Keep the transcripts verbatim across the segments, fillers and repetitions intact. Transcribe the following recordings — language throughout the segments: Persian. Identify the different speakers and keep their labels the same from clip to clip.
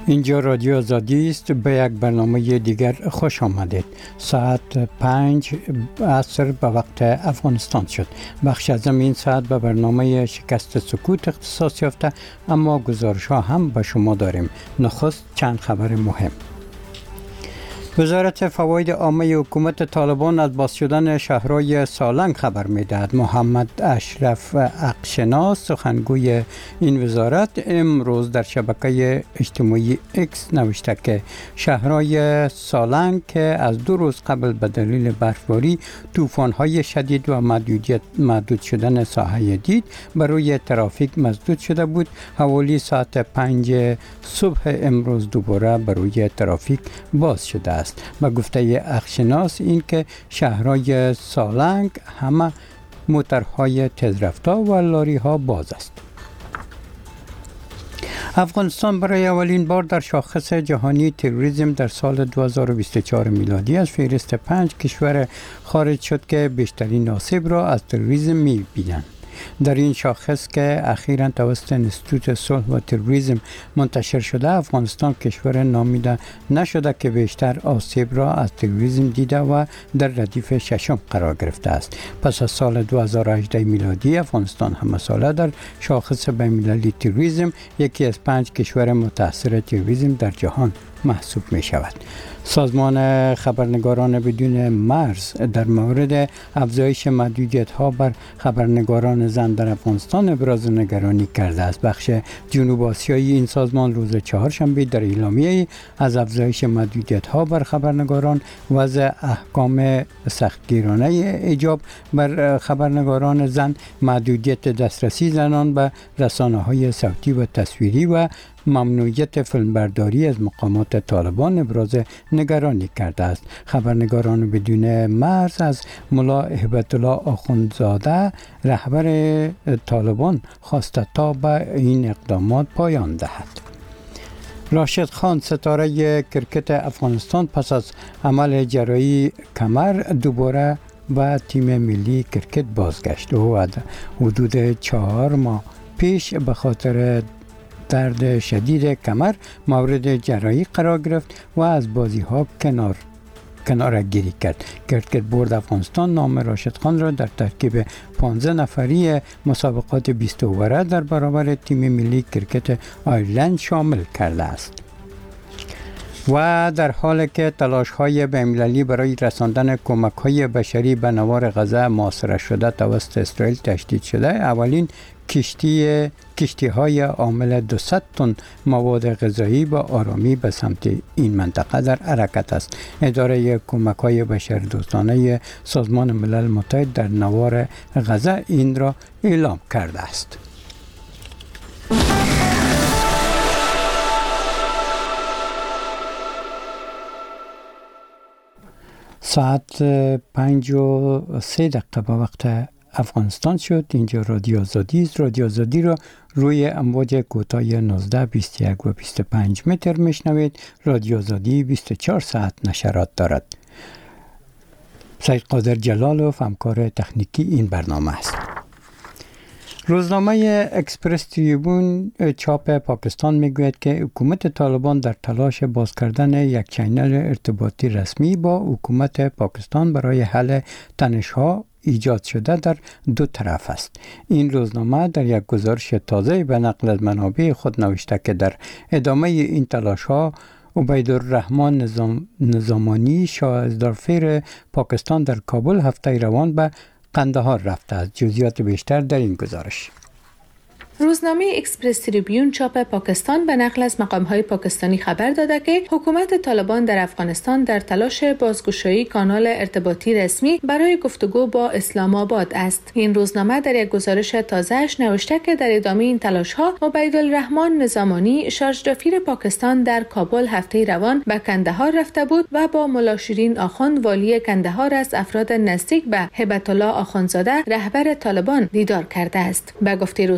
Speaker 1: اینجا رادیو آزادی است. به یک برنامه دیگر خوش آمدید. ساعت پنج عصر به وقت افغانستان شد. بخش از این ساعت به برنامه شکست سکوت اختصاص یافته، اما گزارش ها هم به شما داریم. نخست چند خبر مهم. وزارت فواید عامه حکومت طالبان از باز شدن شهرهای سالنگ خبر می‌دهد. محمد اشرف عقشناس سخنگوی این وزارت امروز در شبکه اجتماعی اکس نوشته که شهرهای سالنگ که از دو روز قبل به دلیل برفباری، طوفان‌های شدید و محدودیت محدود شدن ساحه دید برای ترافیک مسدود شده بود، حوالی ساعت پنج صبح امروز دوباره برای ترافیک باز شده است. با گفته عقشناس این که شهرهای سالنگ همه موترهای تیزرفتار و لاری ها باز است. افغانستان برای اولین بار در شاخص جهانی تروریسم در سال دو هزار و بیست و چهار میلادی از فهرست پنج کشور خارج شد که بیشترین آسیب را از تروریسم می بینند. در این شاخص که اخیراً توسط انستیتوت صلح و تروریسم منتشر شده، افغانستان کشور نامیده نشده که بیشتر آسیب را از تروریسم دیده و در ردیف ششم قرار گرفته است. پس از سال دو هزار و هجده میلادی، افغانستان همساله در شاخص بین‌المللی تروریسم یکی از پنج کشور متاثر تروریسم در جهان محسوب می شود. سازمان خبرنگاران بدون مرز در مورد افزایش محدودیت ها بر خبرنگاران زن در افغانستان ابراز نگرانی کرده است. بخش جنوب آسیایی این سازمان روز چهارشنبه در اعلامیه از افزایش محدودیت ها بر خبرنگاران، وضع احکام سختگیرانه حجاب بر خبرنگاران زن، محدودیت دسترسی زنان به رسانه های صوتی و تصویری و ممنوعیت فیلمبرداری از مقامات طالبان ابراز نگرانی کرده است. خبرنگاران بدون مرز از ملا هبت الله آخوندزاده رهبر طالبان خواسته تا به این اقدامات پایان دهد. راشد خان ستاره کرکت افغانستان پس از عمل جراحی کمر دوباره به تیم ملی کرکت بازگشت. او حدود چهار ماه پیش به خاطر درد شدید کمر مورد جراحی قرار گرفت و از بازی ها کنار کنار گیری کرد. کرکت بورد افغانستان نام راشد خان را در ترکیب پانزده نفری مسابقات بیست اووره در برابر تیم ملی کرکت آیرلند شامل کرده است. و در حالی که تلاش‌های بین‌المللی برای رساندن کمک‌های بشری به نوار غزه محاصره شده توسط اسرائیل تشدید شده، اولین کشتی کشتی های حامل دویست تن مواد غذایی با آرامی به سمت این منطقه در حرکت است. اداره کمک های بشردوستانه سازمان ملل متحد در نوار غزه این را اعلام کرده است. ساعت پنج و سه دقیقه به وقت افغانستان شد. اینجا رادیو آزادی است. رادیو آزادی را روی امواج کوتاه نوزده، بیست و یک و بیست و پنج متر میشنوید. رادیو آزادی بیست و چهار ساعت نشرات دارد. سید قادر جلالوف همکار تکنیکی این برنامه است. روزنامه اکسپرس تریبون چاپ پاکستان میگوید که حکومت طالبان در تلاش باز کردن یک چینل ارتباطی رسمی با حکومت پاکستان برای حل تنش‌ها ایجاد شده در دو طرف است. این روزنامه در یک گزارش تازه به نقل از منابع خود نوشته که در ادامه این تلاش‌ها عبیدالرحمن نظام نظامانی شاهزادفیر پاکستان در کابل هفته روان به قندهار رفته است. جزئیات بیشتر در این گزارش.
Speaker 2: روزنامه اکسپرس تریبیون چاپ پاکستان به نقل از مقام‌های پاکستانی خبر داده که حکومت طالبان در افغانستان در تلاش بازگشایی کانال ارتباطی رسمی برای گفتگو با اسلام آباد است. این روزنامه در یک گزارش تازه‌اش نوشته که در ادامه این تلاش‌ها عبیدالرحمن نظامانی شارژدافیر پاکستان در کابل هفته روان به کندهار رفته بود و با ملا شیرین آخوند والی کندهار از افراد نزدیک به هبت الله آخوندزاده رهبر طالبان دیدار کرده است. به گفته روزنامه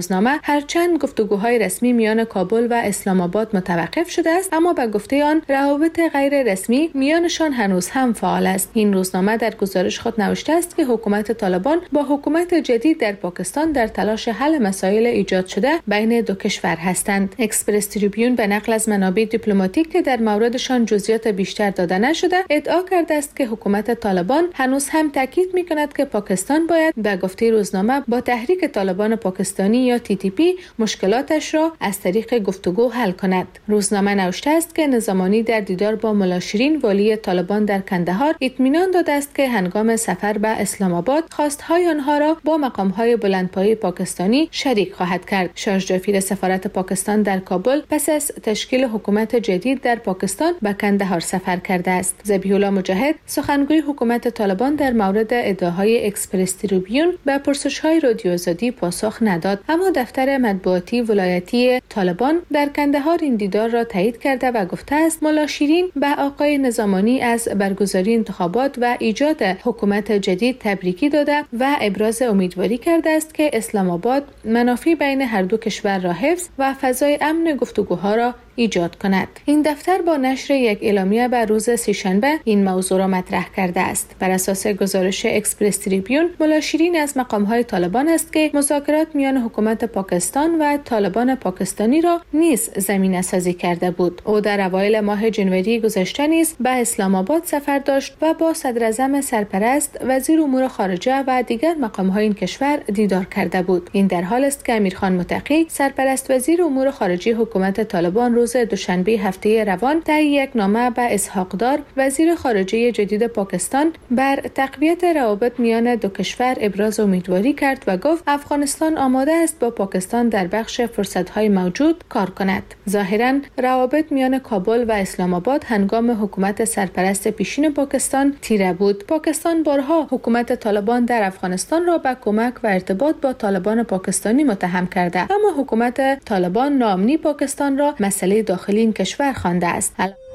Speaker 2: هرچند گفتگوهای رسمی میان کابل و اسلام آباد متوقف شده است، اما به گفته آن روابط غیر رسمی میانشان هنوز هم فعال است. این روزنامه در گزارش خود نوشته است که حکومت طالبان با حکومت جدید در پاکستان در تلاش حل مسائل ایجاد شده بین دو کشور هستند. اکسپرس تریبیون به نقل از منابع دیپلماتیک که در موردشان جزئیات بیشتر داده نشده ادعا کرده است که حکومت طالبان هنوز هم تاکید می‌کند که پاکستان باید به گفته روزنامه با تحریک طالبان پاکستانی یا تی تی پی مشکلاتش را از طریق گفتگو حل کند. روزنامه نوشته است که نظامانی در دیدار با ملا شیرین والی طالبان در کندهار اطمینان داده است که هنگام سفر به اسلام آباد خواستهای آنها را با مقام‌های بلندپایه پاکستانی شریک خواهد کرد. شارژ دافیر سفارت پاکستان در کابل پس از تشکیل حکومت جدید در پاکستان به کندهار سفر کرده است. ذبیح الله مجاهد سخنگوی حکومت طالبان در مورد ادعاهای اکسپرس تریبیون به پرسش‌های رادیو آزادی پاسخ نداد، اما دفتر مطبوعاتی ولایتی طالبان در کندهار این دیدار را تایید کرده و گفته است ملا شیرین به آقای نظامانی از برگزاری انتخابات و ایجاد حکومت جدید تبریکی داده و ابراز امیدواری کرده است که اسلام آباد منافع بین هر دو کشور را حفظ و فضای امن گفتگوها را ایجاد کند. این دفتر با نشر یک اعلامیه بر روز سه‌شنبه این موضوع را مطرح کرده است. بر اساس گزارش اکسپرس تریبیون، ملا شیرین از مقام‌های طالبان است که مذاکرات میان حکومت پاکستان و طالبان پاکستانی را نیز زمینه‌سازی کرده بود. او در اوایل ماه جنوری گذشته نیز به اسلام آباد سفر داشت و با صدراعظم سرپرست، وزیر امور خارجه و دیگر مقام‌های این کشور دیدار کرده بود. این در حال است که امیرخان متقی، سرپرست وزیر امور خارجه حکومت طالبان، روز دوشنبه هفته روان در یک نامه به اسحاق دار، وزیر خارجه جدید پاکستان، بر تقویت روابط میان دو کشور ابراز امیدواری کرد و گفت افغانستان آماده است با پاکستان در بخش فرصت‌های موجود کار کند. ظاهراً روابط میان کابل و اسلام آباد هنگام حکومت سرپرست پیشین پاکستان تیره بود. پاکستان بارها حکومت طالبان در افغانستان را به کمک و ارتباط با طالبان پاکستانی متهم کرده، اما حکومت طالبان ناامنی پاکستان را مسئله داخلی این کشور خوانده است.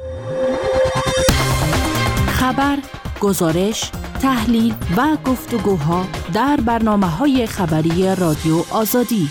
Speaker 3: خبر، گزارش، تحلیل و گفتگوها در برنامه‌های خبری رادیو آزادی.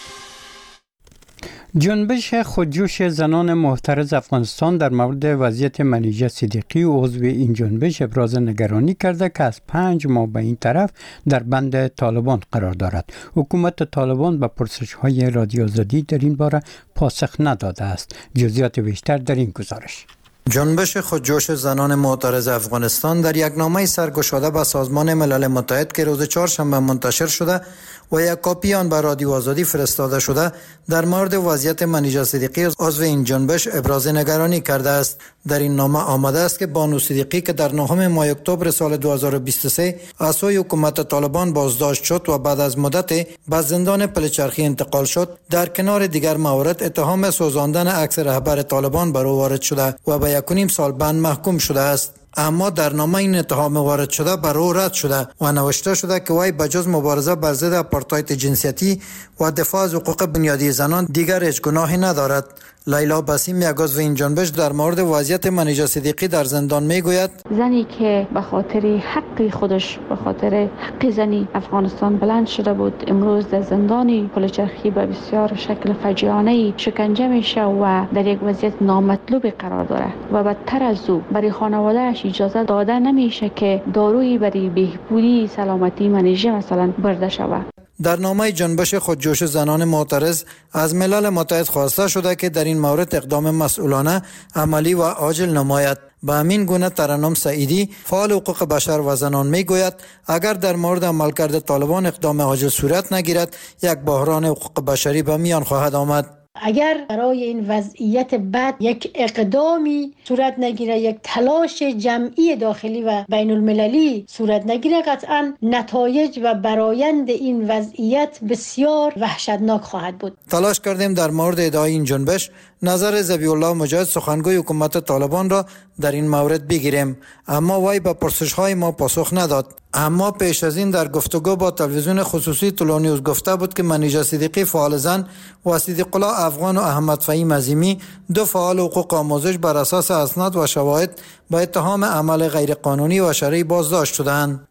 Speaker 1: جنبش خودجوش زنان محترض افغانستان در مورد وضعیت منیژه صدیقی و عضو این جنبش ابراز نگرانی کرده که از پنج ماه به این طرف در بند طالبان قرار دارد. حکومت طالبان به پرسش‌های رادیو آزادی در این باره پاسخ نداده است. جزئیات بیشتر در این گزارش.
Speaker 4: جنبش خودجوش زنان معترض افغانستان در یک نامه سرگشاده به سازمان ملل متحد که روز چهارشنبه منتشر شده و یک کاپی آن به رادیو آزادی فرستاده شده در مورد وضعیت منیژه صدیقی عضو این جنبش ابراز نگرانی کرده است. در این نامه آمده است که بانو صدیقی که در نهم ماه اکتبر سال دو هزار و بیست و سه از سوی حکومت طالبان بازداشت شد و بعد از مدت به زندان پلچرخی انتقال شد، در کنار دیگر موارد اتهام سوزاندن عکس رهبر طالبان بر او وارد شده و به یک و نیم سال بند محکوم شده است. اما در نامه این اتهام وارد شده بر او رد شده و نوشته شده که وی بجز مبارزه بر ضد آپارتاید جنسیتی و دفاع از حقوق بنیادی زنان دیگر هیچ گناهی ندارد. لیلا بسیم، یک عضو این جنبش، در مورد وضعیت منیژه صدیقی در زندان میگوید
Speaker 5: زنی که به خاطر حق خودش، به خاطر حق زنی افغانستان بلند شده بود، امروز در زندان پلچرخی به بسیار شکل فجیعانه شکنجه میشه و در یک وضعیت نامطلوب قرار داره و بدتر از او برای خانوادهش اجازه داده نمیشه که دارویی برای بهبودی سلامتی منیژه مثلا برده شود.
Speaker 4: در نامه جنبش خودجوش زنان معترض از ملل متحد خواسته شده که در این مورد اقدام مسئولانه، عملی و عاجل نماید. به همین گونه ترنم سعیدی، فعال حقوق بشر و زنان میگوید اگر در مورد عملکرد طالبان اقدام عاجل صورت نگیرد، یک بحران حقوق بشری به میان خواهد آمد.
Speaker 6: اگر برای این وضعیت بد یک اقدامی صورت نگیره، یک تلاش جمعی داخلی و بین المللی صورت نگیره، قطعا نتایج و برآیند این وضعیت بسیار وحشتناک خواهد بود.
Speaker 4: تلاش کردیم در مورد ادعای این جنبش نظر ذبیح الله مجاهد، سخنگوی حکومت طالبان را در این مورد بگیریم، اما وی به پرسش‌های ما پاسخ نداد. اما پیش از این در گفتگو با تلویزیون خصوصی طلوع نیوز گفته بود که منیژه صدیقی فعال زن و صدیق الله افغان و احمد فهیم عظیمی، دو فعال حقوق آموزش، بر اساس اسناد و شواهد با اتهام عمل غیرقانونی و شرعی بازداشت شدند.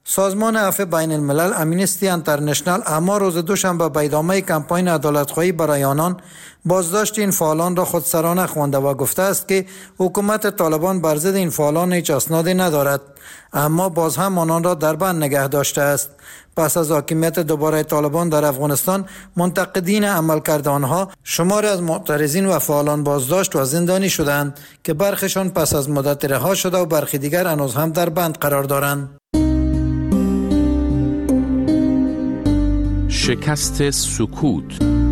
Speaker 4: سازمان عفو بین الملل امنیستی انترنشنال اما روز دوشنبه به ادامه کمپاین عدالت‌خواهی برای آنان بازداشت این فعالان را خودسرانه خوانده و گفته است که حکومت طالبان بر ضد این فعالان هیچ اسنادی ندارد، اما باز هم آنان را در بند نگه داشته است. پس از حاکمیت دوباره طالبان در افغانستان، منتقدین عملکرد آنها شماری از معترضین و فعالان بازداشت و زندانی شدند که برخیشان پس از مدت رها شده و برخی دیگر هنوز هم در بند قرار دارند.
Speaker 7: شکست سکوت.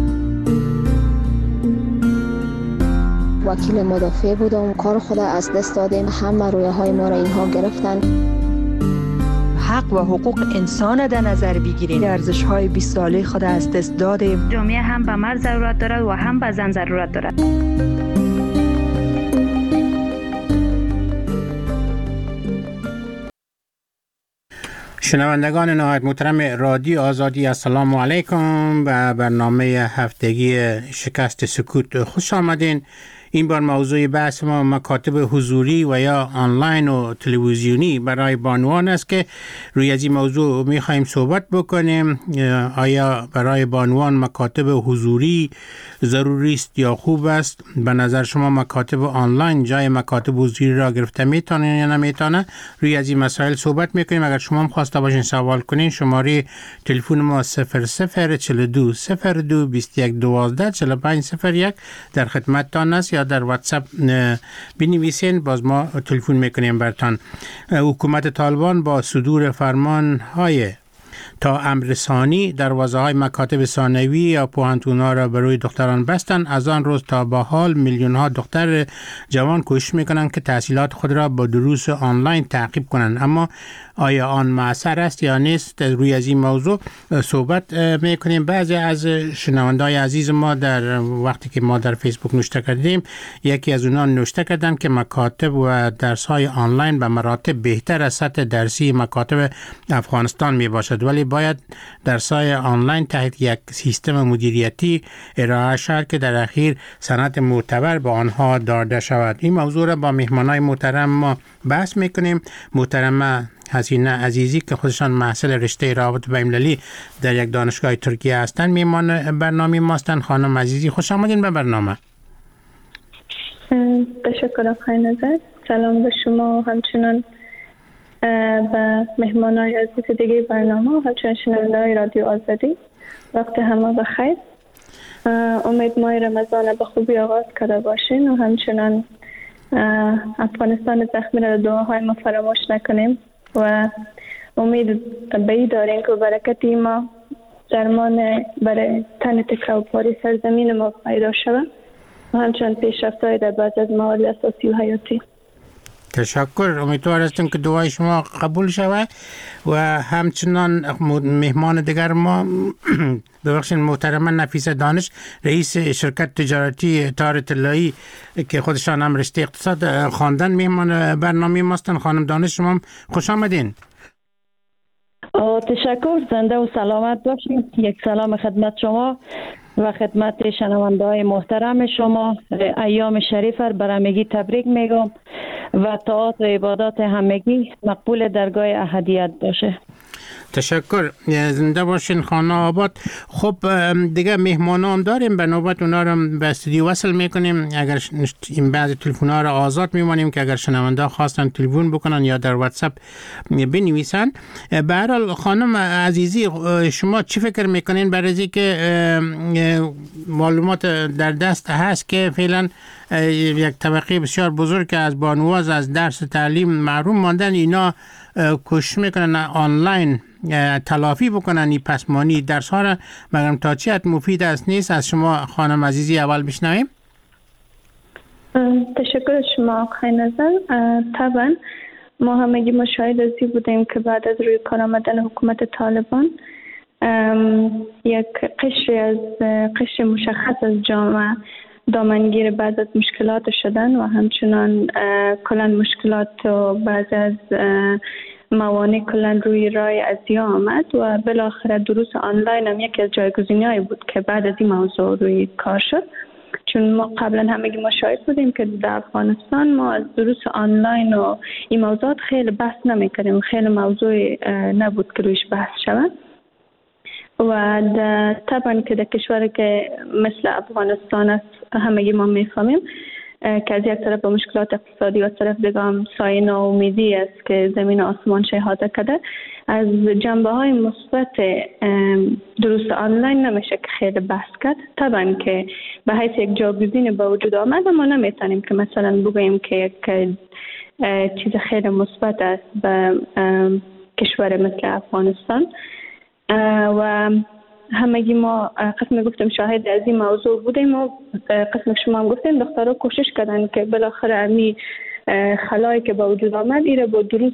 Speaker 8: وکیل مدافع بودم، کار خود از دست دادیم، همه رویه های ما را اینها گرفتن.
Speaker 9: حق و حقوق انسان در نظر بگیریم، ارزش های بیست ساله خود از دست دادیم.
Speaker 10: جامعه هم به مرد ضرورت دارد و هم به زن ضرورت دارد.
Speaker 11: شنوندگان نهایت محترم رادیو آزادی، السلام علیکم. به برنامه هفتگی شکست سکوت خوش آمدین. این بار موضوع بحث ما مکاتب حضوری و یا آنلاین و تلویزیونی برای بانوان است که روی از این موضوع می خواهیم صحبت بکنیم. آیا برای بانوان مکاتب حضوری ضروری است یا خوب است؟ به نظر شما مکاتب آنلاین جای مکاتب حضوری را گرفته میتونه یا نمیتونه؟ روی از این مسائل صحبت میکنیم. اگر شما هم خواسته باشین سوال کنین، شماره تلفن ما صفر صفر چهل و دو صفر دو بیست و یک دوازده چهل و پنج صفر یک در خدمتتان است، یا در واتساپ بنویسین، باز ما تلفن میکنیم برتان. حکومت طالبان با صدور فرمان های تا امرسانی دروازه های مکاتب ثانوی یا پوهنتون‌ها را برای دختران بستند. از آن روز تا به حال میلیون ها دختر جوان کوشش میکنند که تحصیلات خود را با دروس آنلاین تعقیب کنند، اما آیا آن مؤثر است یا نیست؟ روی از این موضوع صحبت میکنیم. بعضی از شنونده‌های عزیز ما در وقتی که ما در فیسبوک نوشته کردیم، یکی از اونها نوشته کردن که مکاتب و درس‌های آنلاین به مراتب بهتر از سطح درسی مکاتب افغانستان می باشد، ولی باید درس‌های آنلاین تحت یک سیستم مدیریتی ارائه شود که در اخیر سند معتبر به آنها داده شود. این موضوع را با مهمانای محترم ما بحث میکنیم. محترمه حسینه عزیزی که خودشان محصل رشته روابط بین‌المللی در یک دانشگاه ترکیه هستند، میهمان برنامه ما هستند. خانم عزیزی خوش آمدین به برنامه.
Speaker 12: تشکر آقای نظر. سلام به شما و همچنان به مهمانای عزیز دیگه برنامه و همچنان شنونده‌های رادیو آزادی. وقت همه بخیر. امید ماه رمضان به خوبی آغاز کرده باشین و همچنان افغانستان زخمی را دعاهای ما فراموش نکنیم و امید به این داریم که برکتی ما درمان برای تن تکه و پاره سرزمین ما پیدا شود و همچنان پیشرفت‌های در بعض از موارد اساسی و حیاتی.
Speaker 11: تشکر. امیدوار هستم که دعای شما قبول شود و همچنان مهمان دیگر ما ببخشید محترمه نفیسه دانش، رئیس شرکت تجارتی تار طلایی که خودشان هم رشته اقتصاد خواندن، مهمان برنامه ما هستند. خانم دانش شما خوش آمدین.
Speaker 13: تشکر. زنده و سلامت باشید. یک سلام خدمت شما و خدمت شنونده‌های محترم شما. ایام شریف را بر همگی تبریک میگم و طاعات و عبادات همگی مقبول درگاه احدیت باشه.
Speaker 11: تشکر. زنده باشین خانه آباد. خب دیگه مهمان هم داریم، به نوبت اونا رو به استودیو وصل میکنیم. اگر این بعضی تلفن ها رو آزاد میمانیم که اگر شنونده خواستن تلفن بکنن یا در واتساپ بنویسن. به هر حال خانم عزیزی، شما چی فکر میکنین برای اینکه که معلومات در دست هست که فعلا یک طبقه بسیار بزرگ که از بانواز از درس تعلیم محروم ماندن، اینا کوشش میکنن آنلاین تلافی بکنن این پسمانی درس ها را، مگر تا چی حد مفید است نیست؟ از شما خانم عزیزی اول بشنویم.
Speaker 12: تشکر شما آقای نظر. طبعا ما همگی مشاهد ازی بودیم که بعد از روی کار آمدن حکومت طالبان یک قشر از قشر مشخص از جامعه دامنگیر بعض از مشکلات شدن و همچنان کلان مشکلات و بعض از موانع کلان روی رای ازیا آمد و بالاخره دروس آنلاین هم یکی از جایگزینی‌هایی بود که بعد از این موضوع روی کار شد. چون ما قبلا همگی ما شاهد بودیم که در افغانستان ما از دروس آنلاین و این موضوعات خیلی بحث نمی‌کردیم، خیلی موضوع نبود که رویش بحث شود. و طبعا که در کشوری که مثل افغانستان است همگی ما میفهمیم که از یک طرف مشکلات اقتصادی و از طرف دیگه هم سایه ناامیدی است که زمین آسمان شهاده کرده. از جنبه های مثبت دروس آنلاین نمیشه که خیلی بحث کرد. طبعا که به حیث یک جاگزین به وجود آمد، ما نمیتونیم که مثلا بگوییم که یک چیز خیلی مثبت است به کشور مثل افغانستان. و همگی ما قسم گفتم شاهد از این موضوع بودیم و قسم شما هم گفتیم دخترها کوشش کردن که بالاخره امی خلایی که با وجود آمد ایره با دروس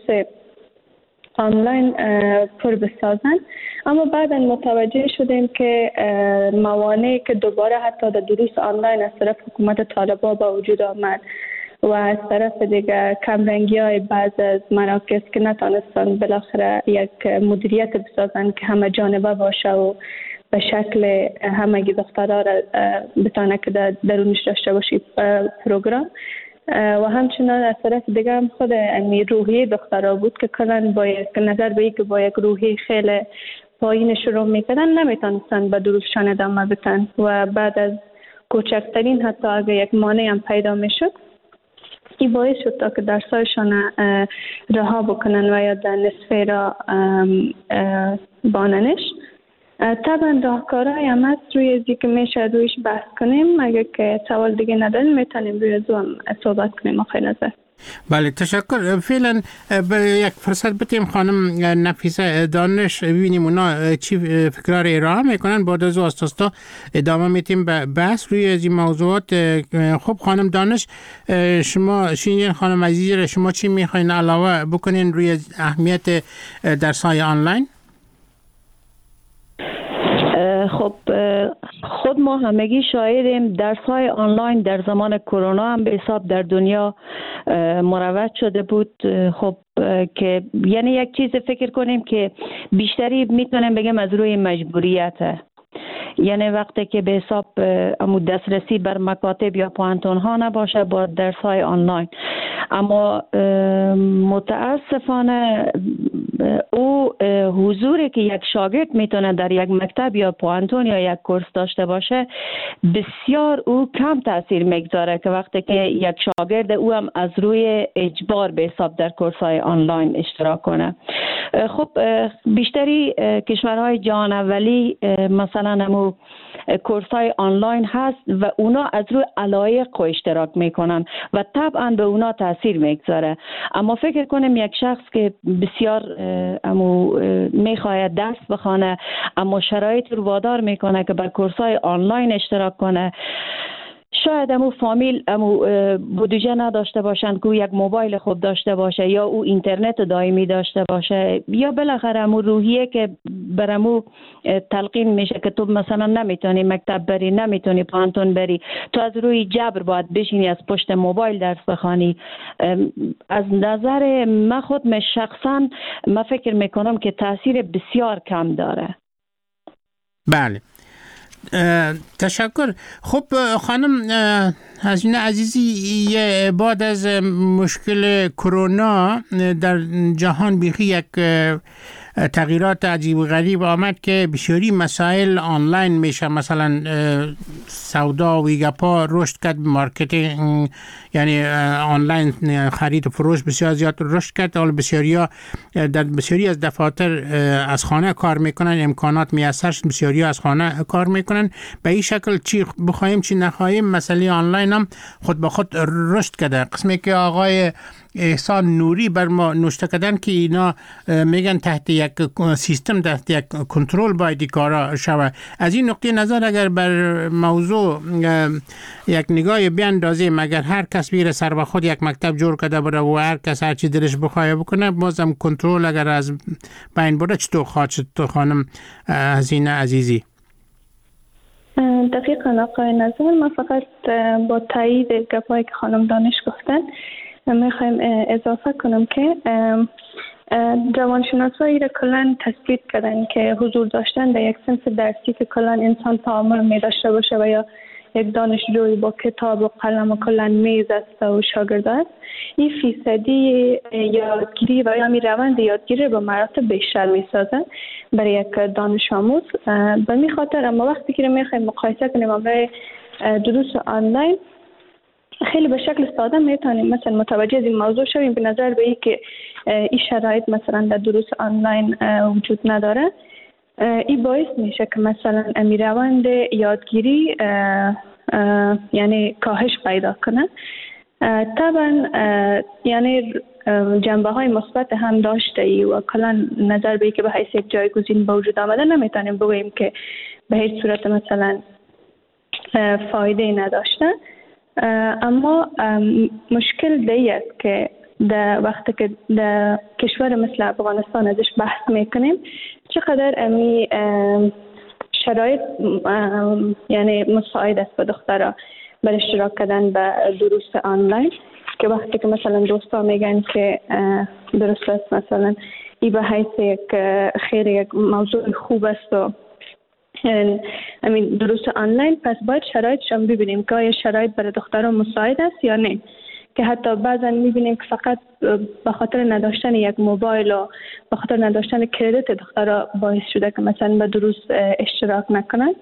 Speaker 12: آنلاین پر بسازن. اما بعدا متوجه شدیم که موانعی که دوباره حتی در دروس آنلاین از طرف حکومت طالبان با وجود آمد و از طرف دیگه کمرنگی های بعض از مراکز که نتانستن بالاخره یک مدیریت بسازن که همه جانبه باشه و به شکل همگی دخترها را بتانه که در درونش داشته باشید پروگرام. و همچنان از طرف دیگه هم خود روحیه دخترها بود که کلن با یک نظر به که با یک روحیه خیلی پایین شروع میکردن نمیتونستن به دروسشان ادامه بدن و بعد از کوچکترین حتی اگه یک مانع هم پیدا میشد این باعث شد تا که درسایشان رها بکنن و یا در نصفه را باننش. طبعا راهکارهای هم هست روی ازی که میشه رویش بحث کنیم. اگر که سوال دیگه نداریم میتونیم روی ازو هم صحبت کنیم. آخه نظر
Speaker 11: بله تشکر. فعلا به یک فرصت بتیم خانم نفیسه دانش ببینیم اونا چی فکرار ارائه میکنن، بعد از استاستا ادامه میتیم به بحث روی از این موضوعات. خب خانم دانش، شما شینین خانم عزیز، شما چی میخواین علاوه بکنین روی اهمیت درس‌های آنلاین؟
Speaker 13: خب خود ما همگی شاهدیم درس‌های آنلاین در زمان کرونا هم به حساب در دنیا مروج شده بود. خب که یعنی یک چیز فکر کنیم که بیشتری میتونم بگم از روی مجبوریته، یعنی وقتی که به حساب امو دسترسی بر مکاتب یا پوانتون ها نباشه با درس های آنلاین. اما متاسفانه او حضوری که یک شاگرد میتونه در یک مکتب یا پوانتون یا یک کورس داشته باشه بسیار او کم تاثیر میگذاره که وقتی که یک شاگرد او هم از روی اجبار به حساب در کورس های آنلاین اشتراک کنه. خب بیشتری کشورهای جهان اولی مثلا همو کورس های آنلاین هست و اونا از روی علایق اشتراک میکنن و طبعا به اونا تاثیر میگذاره. اما فکر کنم یک شخص که بسیار امو میخواید درس بخونه اما شرایط رو وادار میکنه که بر کورس های آنلاین اشتراک کنه، شاید امو فامیل امو بودجه نداشته باشند که یک موبایل خوب داشته باشه یا او اینترنت دائمی داشته باشه یا بالاخره امو روحیه که برامو تلقین میشه که تو مثلا نمیتونی مکتب بری، نمیتونی پانتون بری، تو از روی جبر باید بشینی از پشت موبایل درس بخوانی. از نظر من خود من شخصا من فکر میکنم که تاثیر بسیار کم داره.
Speaker 11: بله تشکر. خب خانم حسین عزیزی، بعد از مشکل کرونا در جهان بیخی یک تغییرات عجیب و غریب آمد که بسیاری مسائل آنلاین میشه، مثلا سودا و گپا رشد کرد، مارکتینگ یعنی آنلاین خرید و فروش بسیار زیاد رشد کرد. حالا بسیاری ها در بسیاری از دفاتر از خانه کار میکنن، امکانات میسر، بسیاری از خانه کار میکنن. به این شکل چی بخوایم چی نخواهیم مسئله آنلاین هم خود به خود رشد کرده. قسمی که آقای احسان نوری بر ما نوشته کردن که اینا میگن تحت یک سیستم، تحت یک کنترل باید کارا شود. از این نقطه نظر اگر بر موضوع یک نگاه بیاندازیم، اگر هر کس بیره سر به خود یک مکتب جور کرده بره و هر کس هر چی دلش بخواه بکنه، بازم کنترل اگر از بین بره چطور خواهد شد خانم حسین عزیزی؟
Speaker 12: دقیقاً آقای نظر، من فقط با تایید گپایی که خانم دانش گفتن میخوایم اضافه کنم که روانشناسایی را کلان تثبیت کردن که حضور داشتن در یک صنف درسی که کلان انسان تعامل می داشته باشه و یا یک دانشجوی با کتاب و قلم و کلا میز است و شاگرد است، این فیصدی یادگیری و یا می روند یادگیری با مراتب بیشتر می سازن برای یک دانش آموز. به می خاطر اما وقتی که می خواهیم مقایسه کنیم برای دروس آنلاین، خیلی به شکل ساده میتونیم مثلا متوجه از این موضوع شویم به نظر به این که این شرایط مثلا در دروس آنلاین وجود نداره. این باعث میشه که مثلا امیروند یادگیری یعنی کاهش پیدا کنه. طبعا یعنی جنبه های مثبت هم داشته ای و کلا نظر به که به حیث یک جایگزین به وجود آمده نمیتونیم بگوییم که به هیچ صورت مثلا فایده نداشته. اما مشکل دیگه است که در وقتی که در کشور مثل افغانستان ازش بحث میکنیم چقدر امی شرایط یعنی مساعد است به دخترها برای اشتراک کردن به دروس آنلاین، که وقتی که مثلا دوستا میگن که درست است مثلا ای به حیث یک خیر یک موضوع خوب است و امین دروس آنلاین، پس باید شرایطشان ببینیم که آیا شرایط برای دختران مساعد است یا نه. که حتی بعضا میبینیم که فقط به خاطر نداشتن یک موبایل و به خاطر نداشتن کردیت دخترها باعث شده که مثلا به دروس اشتراک نکنن.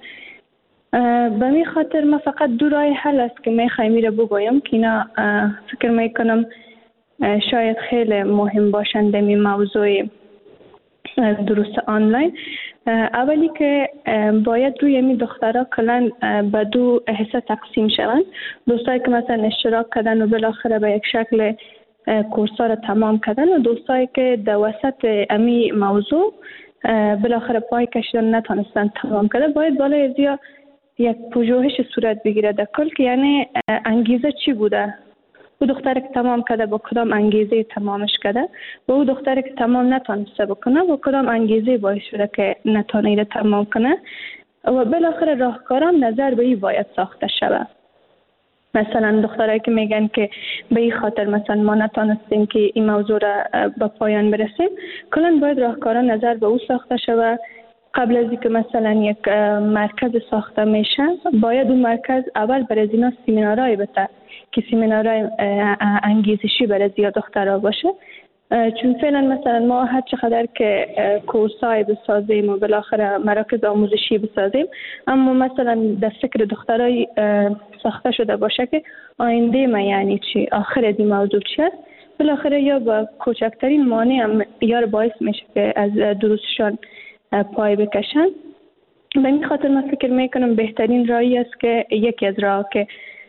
Speaker 12: به می خاطر ما فقط دو راه حل است که میخوایم میره بگویم که اینا فکر میکنم شاید خیلی مهم باشند در این موضوع دروس آنلاین. اولی که باید روی می دخترها کلن به دو حصه تقسیم شوند. دوستایی که مثلا اشتراک کردن و بالاخره به یک شکل کورس‌ها را تمام کردن و دوستایی که در وسط امی موضوع بالاخره پای کشیدن نتونستن تمام کردن، باید بالای از یا یک پژوهش صورت بگیره در کل که یعنی انگیزه چی بوده، او دختری که تمام کرده با کدام انگیزه تمامش کرده و او دختری که تمام نتونسته بکنه با کدام انگیزه باعث شده که نتونه تمام کنه و بالاخره راهکاران نظر به این باید ساخته شود. مثلا دخترایی که میگن که به این خاطر مثلا ما نتونستیم که این موضوع را به پایان برسیم، کلا باید راهکاران نظر به او ساخته شود. قبل از اینکه مثلا یک مرکز ساخته میشه باید اون مرکز اول برای اینا سمینارای بده که سمینارای انگیزشی برای زیاد دخترها باشه، چون فعلا مثلا ما هر چقدر که کورسای بسازیم و بالاخره مراکز آموزشی بسازیم، اما مثلا در فکر دخترای ساخته شده باشه که آینده ما یعنی چی، آخر از این موضوع چی است، بالاخره یا با کوچکترین مانع هم یا باعث میشه که از دروسشان پای بکشن. به این خاطر من فکر میکنم بهترین راهی است که یکی از راه که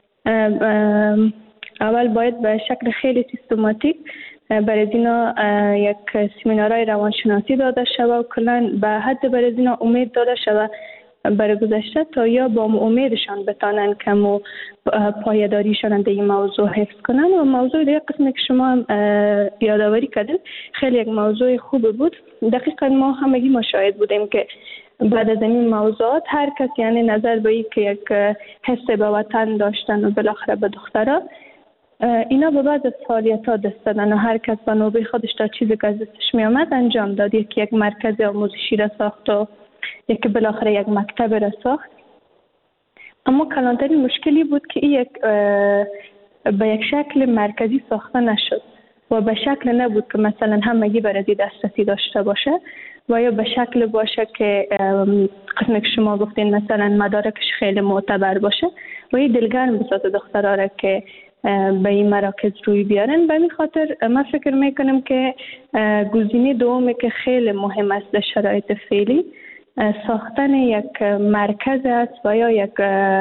Speaker 12: اول باید به شکل خیلی سیستماتیک برای اینا یک سمینارهای روانشناسی داده شود و کلا به حد برای اینا امید داده شود برای گذشته تا یا با امیدشان بتانن که مو پایداریشان در این موضوع حفظ کنن. و موضوع دیگه قسمی که شما یادآوری کردین خیلی یک موضوع خوب بود. دقیقا ما همگی مشاهد بودیم که بعد از این موضوعات هر کس یعنی نظر به این که یک حس به وطن داشتن و بالاخره به دخترها، اینا به بعد از فعالیت ها دست دادن و هر کس به نوبه خودش تا چیزی که از دستش می آمد انجام داد. یکی یک مرکز آموزشی را ساخت و یکی بالاخره یک مکتب را ساخت. اما کلانترین مشکلی بود که این یک به یک شکل مرکزی ساخته نشد و به شکل نبود که مثلا همگی برای دسترسی داشته باشه و یا به شکل باشه که قسمی که شما گفتین مثلا مدارکش خیلی معتبر باشه و این دلگرم بسازه دخترها را که به این مراکز روی بیارن. به این خاطر من فکر میکنم که گزینه دومی که خیلی مهم است در شرایط فعلی ساختن یک مرکز است و یا یک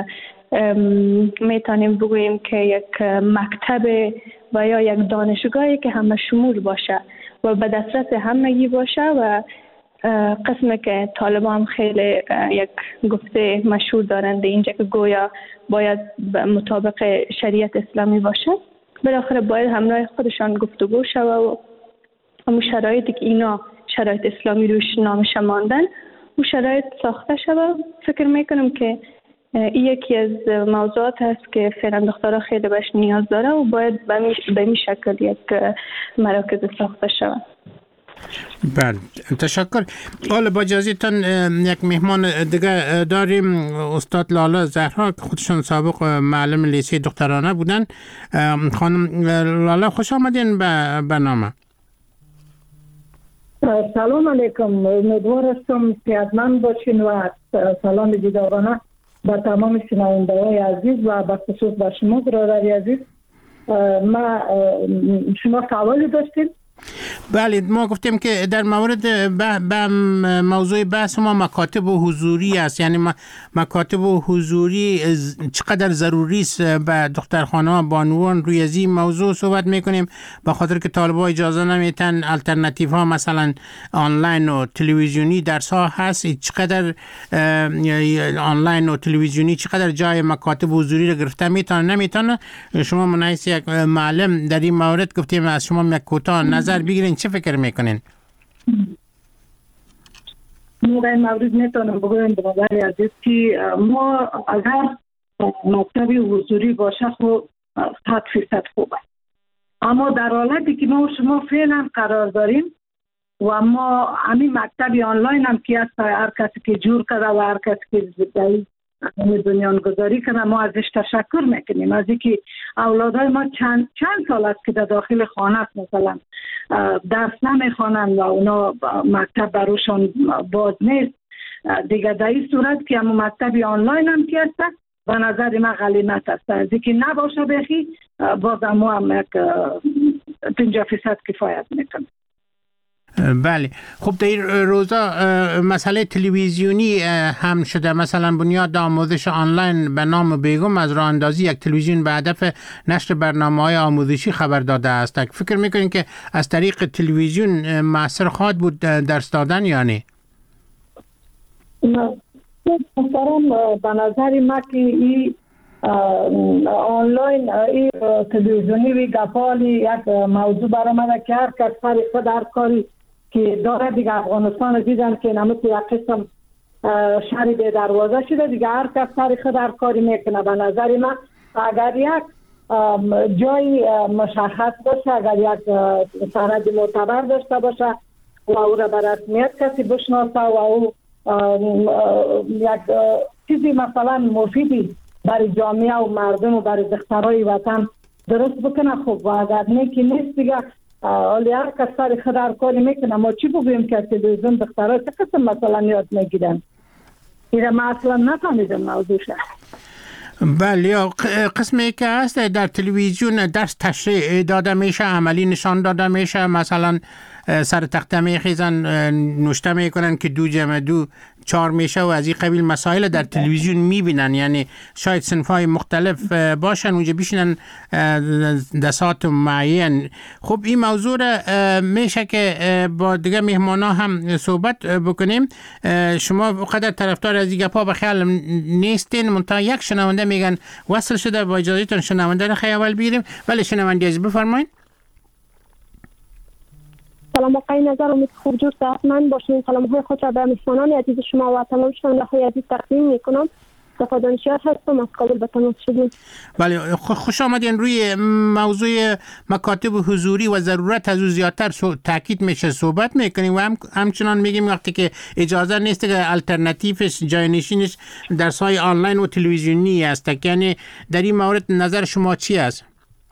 Speaker 12: میتونیم بگوییم که یک مکتب و یا یک دانشگاهی که همه شمول باشه و به دسترس همگی باشه و قسمی که طالبان هم خیلی یک گفته مشهور دارند اینجا که گویا باید مطابق شریعت اسلامی باشه، بالاخره باید همراه خودشان گفتگو شود و همون شرایطی که اینا شرایط اسلامی روش نامش ماندن و شرایط ساخته شود. فکر میکنم که این یکی از موضوعات هست که فعلا دخترها خیلی بهش نیاز داره و باید به این شکل یک مراکز ساخته شود.
Speaker 11: بله تشکر. حالا با اجازهتان یک مهمان دیگه داریم، استاد لاله زهرا که خودشون سابق معلم لیسه دخترانه بودن. خانم لاله خوش آمدین به برنامه.
Speaker 14: سلام علیکم، امیدوار هستم صحتمند باشین و سلام جداگانه به تمام شنونده های عزیز و به خصوص به شما برادری عزیز. ما شما سوالی داشتین؟
Speaker 11: بله، ما گفتیم که در مورد به موضوع بحث ما مکاتب و حضوری است، یعنی مکاتب و حضوری چقدر ضروری است به دخترخانه و بانوان. روی از این موضوع صحبت میکنیم به خاطر که طالبا اجازه نمیتن. الटरनेटिव ها مثلا آنلاین و تلویزیونی درس ها هست. چقدر آنلاین و تلویزیونی چقدر جای مکاتب حضوری رو گرفته میتونه نمیتونه؟ شما منحیث یک معلم در این مورد گفتیم از شما یک کوتاه نظر بگیرین، چه فکر میکنین؟
Speaker 14: ما در این مورد میتونم بگویم برادر عزیز که ما اگر مکتب حضوری باشه خب صد فیصد خوبه، اما در حالتی که ما و شما فعلا قرار داریم و ما همین مکتب آنلاین هم که هست، هر کسی که جور کرده و هر کسی که در بنیانگذاری کنه ما ازش تشکر میکنیم. از اینکه اولادای ما چند چند سال است که در داخل خانه است مثلا درس نمیخوانند و اونا مکتب براشون باز نیست دیگه. در این صورت که اما مکتب آنلاین هم که هست به نظر ما غنیمت است. از اینکه نباشه بخی باز ما هم یک پنجاه فیصد کفایت میکنه.
Speaker 11: بله، خب در این روزا مسئله تلویزیونی هم شده. مثلا بنیاد آموزش آنلاین به نام بیگم از راه اندازی یک تلویزیون به هدف نشر برنامه‌های آموزشی خبر داده است. فکر میکنین که از طریق تلویزیون مؤثر خواهد بود درس دادن یا نه؟
Speaker 14: محترم، به نظر ما که این آنلاین این تلویزیونی و گپالی یک موضوع برآمده که هر کس فرق خود هر کاری که داره دیگه. افغانستان دیدن که نمت یک قسم شهری به دروازه شده دیگه، هر کس فرق خود هر کاری میکنه. به نظر من اگر یک جای مشخص باشه، اگر یک سند معتبر داشته باشه و او را به رسمیت کسی بشناسه و او یک چیزی مثلا مفیدی برای جامعه و مردم و برای دخترای وطن درست بکنه خوب. و اگر نه که نیست دیگه حالی هر کس سر خود هر کاری میکنه. ما چی بگویم که تلویزیون دخترای چه قسم مثلا یاد میگیرن؟ ایره ما اصلا نفهمیدم موضوعشه.
Speaker 11: بله، قسمی که هست در تلویزیون درس تشریح داده میشه، عملی نشان داده میشه. مثلا سر تخته میخیزن نوشته میکنن که دو جمع دو چهار میشه و از این قبیل مسائل در تلویزیون میبینن. یعنی شاید صنفای مختلف باشن اونجا بشینن دستات معین. خب این موضوع میشه که با دیگه مهمانا هم صحبت بکنیم. شما قدر طرفدار از این گپا بخیال نیستین، منتها یک شنونده میگن وصل شده. با اجازهتون شنونده رو خیال بگیریم. ولی شنونده از بفرمایید.
Speaker 15: سلام آقای نظر، امید خوب جور صحتمند باشین. سلام های خود را به مهمانان عزیز شما و تمام شنونده های عزیز تقدیم میکنم. صفا دانشیار هستم، از کابل به تماس شدیم.
Speaker 11: بله، خوش آمدین. روی موضوع مکاتب حضوری و ضرورت از او زیادتر تاکید میشه صحبت میکنیم و هم همچنان میگیم وقتی که اجازه نیست که الटरनेटिवش جای نشینش درس های آنلاین و تلویزیونی است. یعنی در این مورد نظر شما چی است؟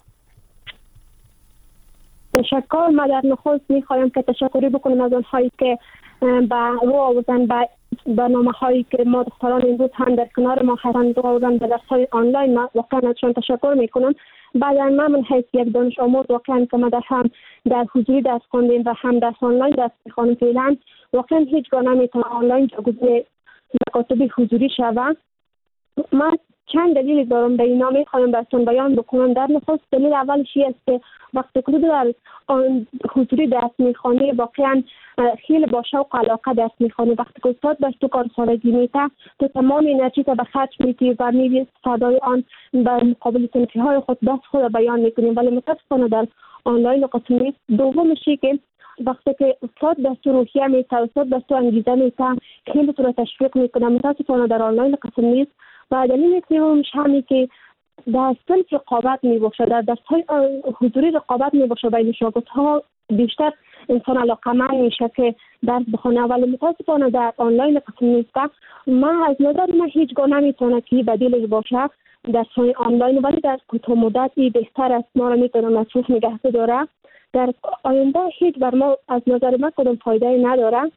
Speaker 15: تشکر. ما در نخست میخوایم که تشکری بکنیم از آنهایی که به رو آوردن به برنامه هایی که ما دختران امروز هم در کنار ما هستند رو آوردن به درس های آنلاین. ما واقعا ازشان تشکر میکنم. بعد من من حیث یک دانش آموز واقعا که ما در هم در حضوری درس خواندیم و هم در آنلاین درس میخوانیم فعلا، واقعا هیچگاه نمیتونه آنلاین جایگزین مکاتب حضوری شود. ما چند دلیل دارم به اینا میخوایم براتون بیان بکنم. در نخست دلیل اولش است که وقتی که در حضوری درس میخوانی واقعا خیلی با شوق و علاقه درس میخوانی. وقتی که استاد بهش تو کار خارجی میته تو تمام انرژی تا به خرج میدی و میبینی استادای آن به مقابل صنفی های خود دست خود بیان میکنیم. ولی متاسفانه در آنلاین قسم نیست. دومشی که وقتی که استاد دستور روحیه میته، استاد دستور انگیزه میته، خیلی تو رو تشویق میکنه. متاسفانه در آنلاین قسم نیست. و دلیل سومش همین که در صنف رقابت می باشه، در درس‌های حضوری رقابت می باشه بین شاگردها بیشتر انسان علاقمند میشه که درس بخونه، ولی متاسفانه در آنلاین قسم نیسته. من از نظر من هیچگاه نمیتونه که بدیلش باشه در های آنلاین، ولی در کوتاه مدتی بهتر است، ما را میتونه مصروف نگه داره. در آینده هیچ بر ما از نظر من کدام فایده نداره.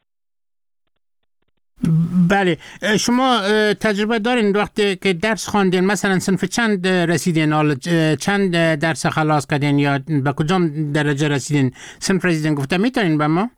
Speaker 11: بله، شما تجربه دارین وقتی که درس خواندین مثلا صنف چند رسیدین، حالا چند درس خلاص کردین یا به کدام درجه رسیدین؟ صنف رسیدین گفته میتونین به ما؟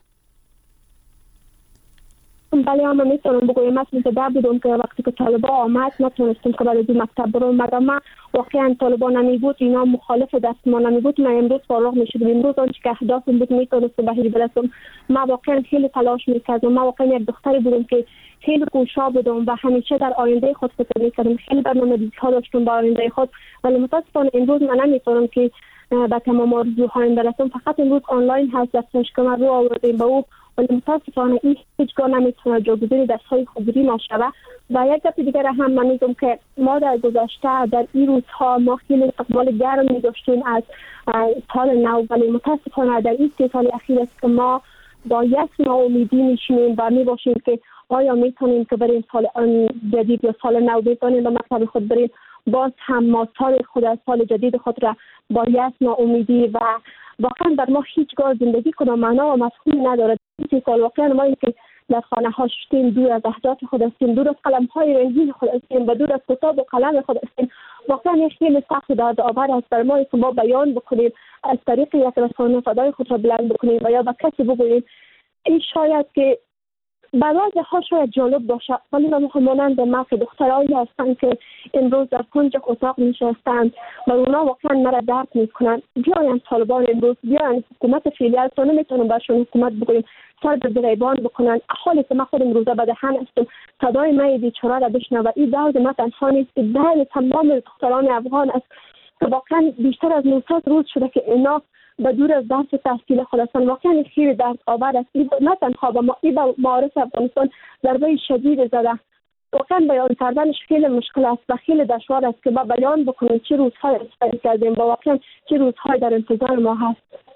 Speaker 15: بله اما میتونم بگویم مثل که در بودم که وقتی که طالبا آمد نتونستم که بعد از این مکتب برم، مگر من واقعا طالبا نمی بود، اینا مخالف دست ما نمی بود، من امروز فارغ میشدم. امروز آنچه که اهدافم بود میتونستم بهش برسم. من واقعا خیلی تلاش میکردم. من واقعا یک دختری بودم که خیلی کوشا بودم و همیشه در آینده خود فکر میکردم، خیلی برنامه‌ریزی ها داشتم برای آینده خود، ولی متاسفانه امروز من نمیتونم که به تمام آرزوهایم برسم. فقط امروز آنلاین هست دستش که من رو آوردیم به او، ولی متاسفانه این هیچگاه نمیتونه جایگزین درس‌های حضوری نشود. و یک دفعه دیگر هم من میگم که ما در گذشته در این روزها ما خیلی استقبال گرم می‌داشتیم از سال نو، ولی متاسفانه در این سه سال اخیر است که ما با یک ناامیدی میشینیم و میباشیم که آیا میتونیم که بریم سال جدید یا سال نو بتونیم به مکتب خود بریم. باز هم ما سال خود از سال جدید خود را با یک ناامیدی و واقعا در ما هیچگاه زندگی کنم معنا و مفهوم نداره. این سال واقعا ما این که در خانه ها شدیم، دور از اهداف خود هستیم، دور از قلم های رنگین خود هستیم و دور از کتاب و قلم خود هستیم. واقعا یک خیلی سخت و دردآور است بر ما که ما بیان بکنیم از طریق یک رسانه صدای خود را بلند بکنیم و یا به کسی بگوییم. این شاید که بعضی ها شاید جالب باشه، ولی من همانند ما که دخترایی هستند که امروز در کنج اتاق نشستند و اونا واقعا مرا درد میکنن. بیاین طالبان امروز، بیاین حکومت فعلی تو نمیتونم برشون حکومت بگویم، سر به گریبان بکنن. حالی که من خودم روزه به دهن هستم، صدای من بیچاره را بشنوه. این درد من تنها نیست، درد تمام دختران افغان است که واقعا بیشتر از نوصد روز شده که اینا به دور از درس تحصیل خود هستند. واقعا خیلی درد آور است. این نه تنها به ما، این به معارف افغانستان ضربه شدید زده. واقعا بیان کردنش خیلی مشکل است و خیلی دشوار است که ما بیان بکنیم چه روزهای استفاده کردیم و واقعا چه روزهای در انتظار ما هست.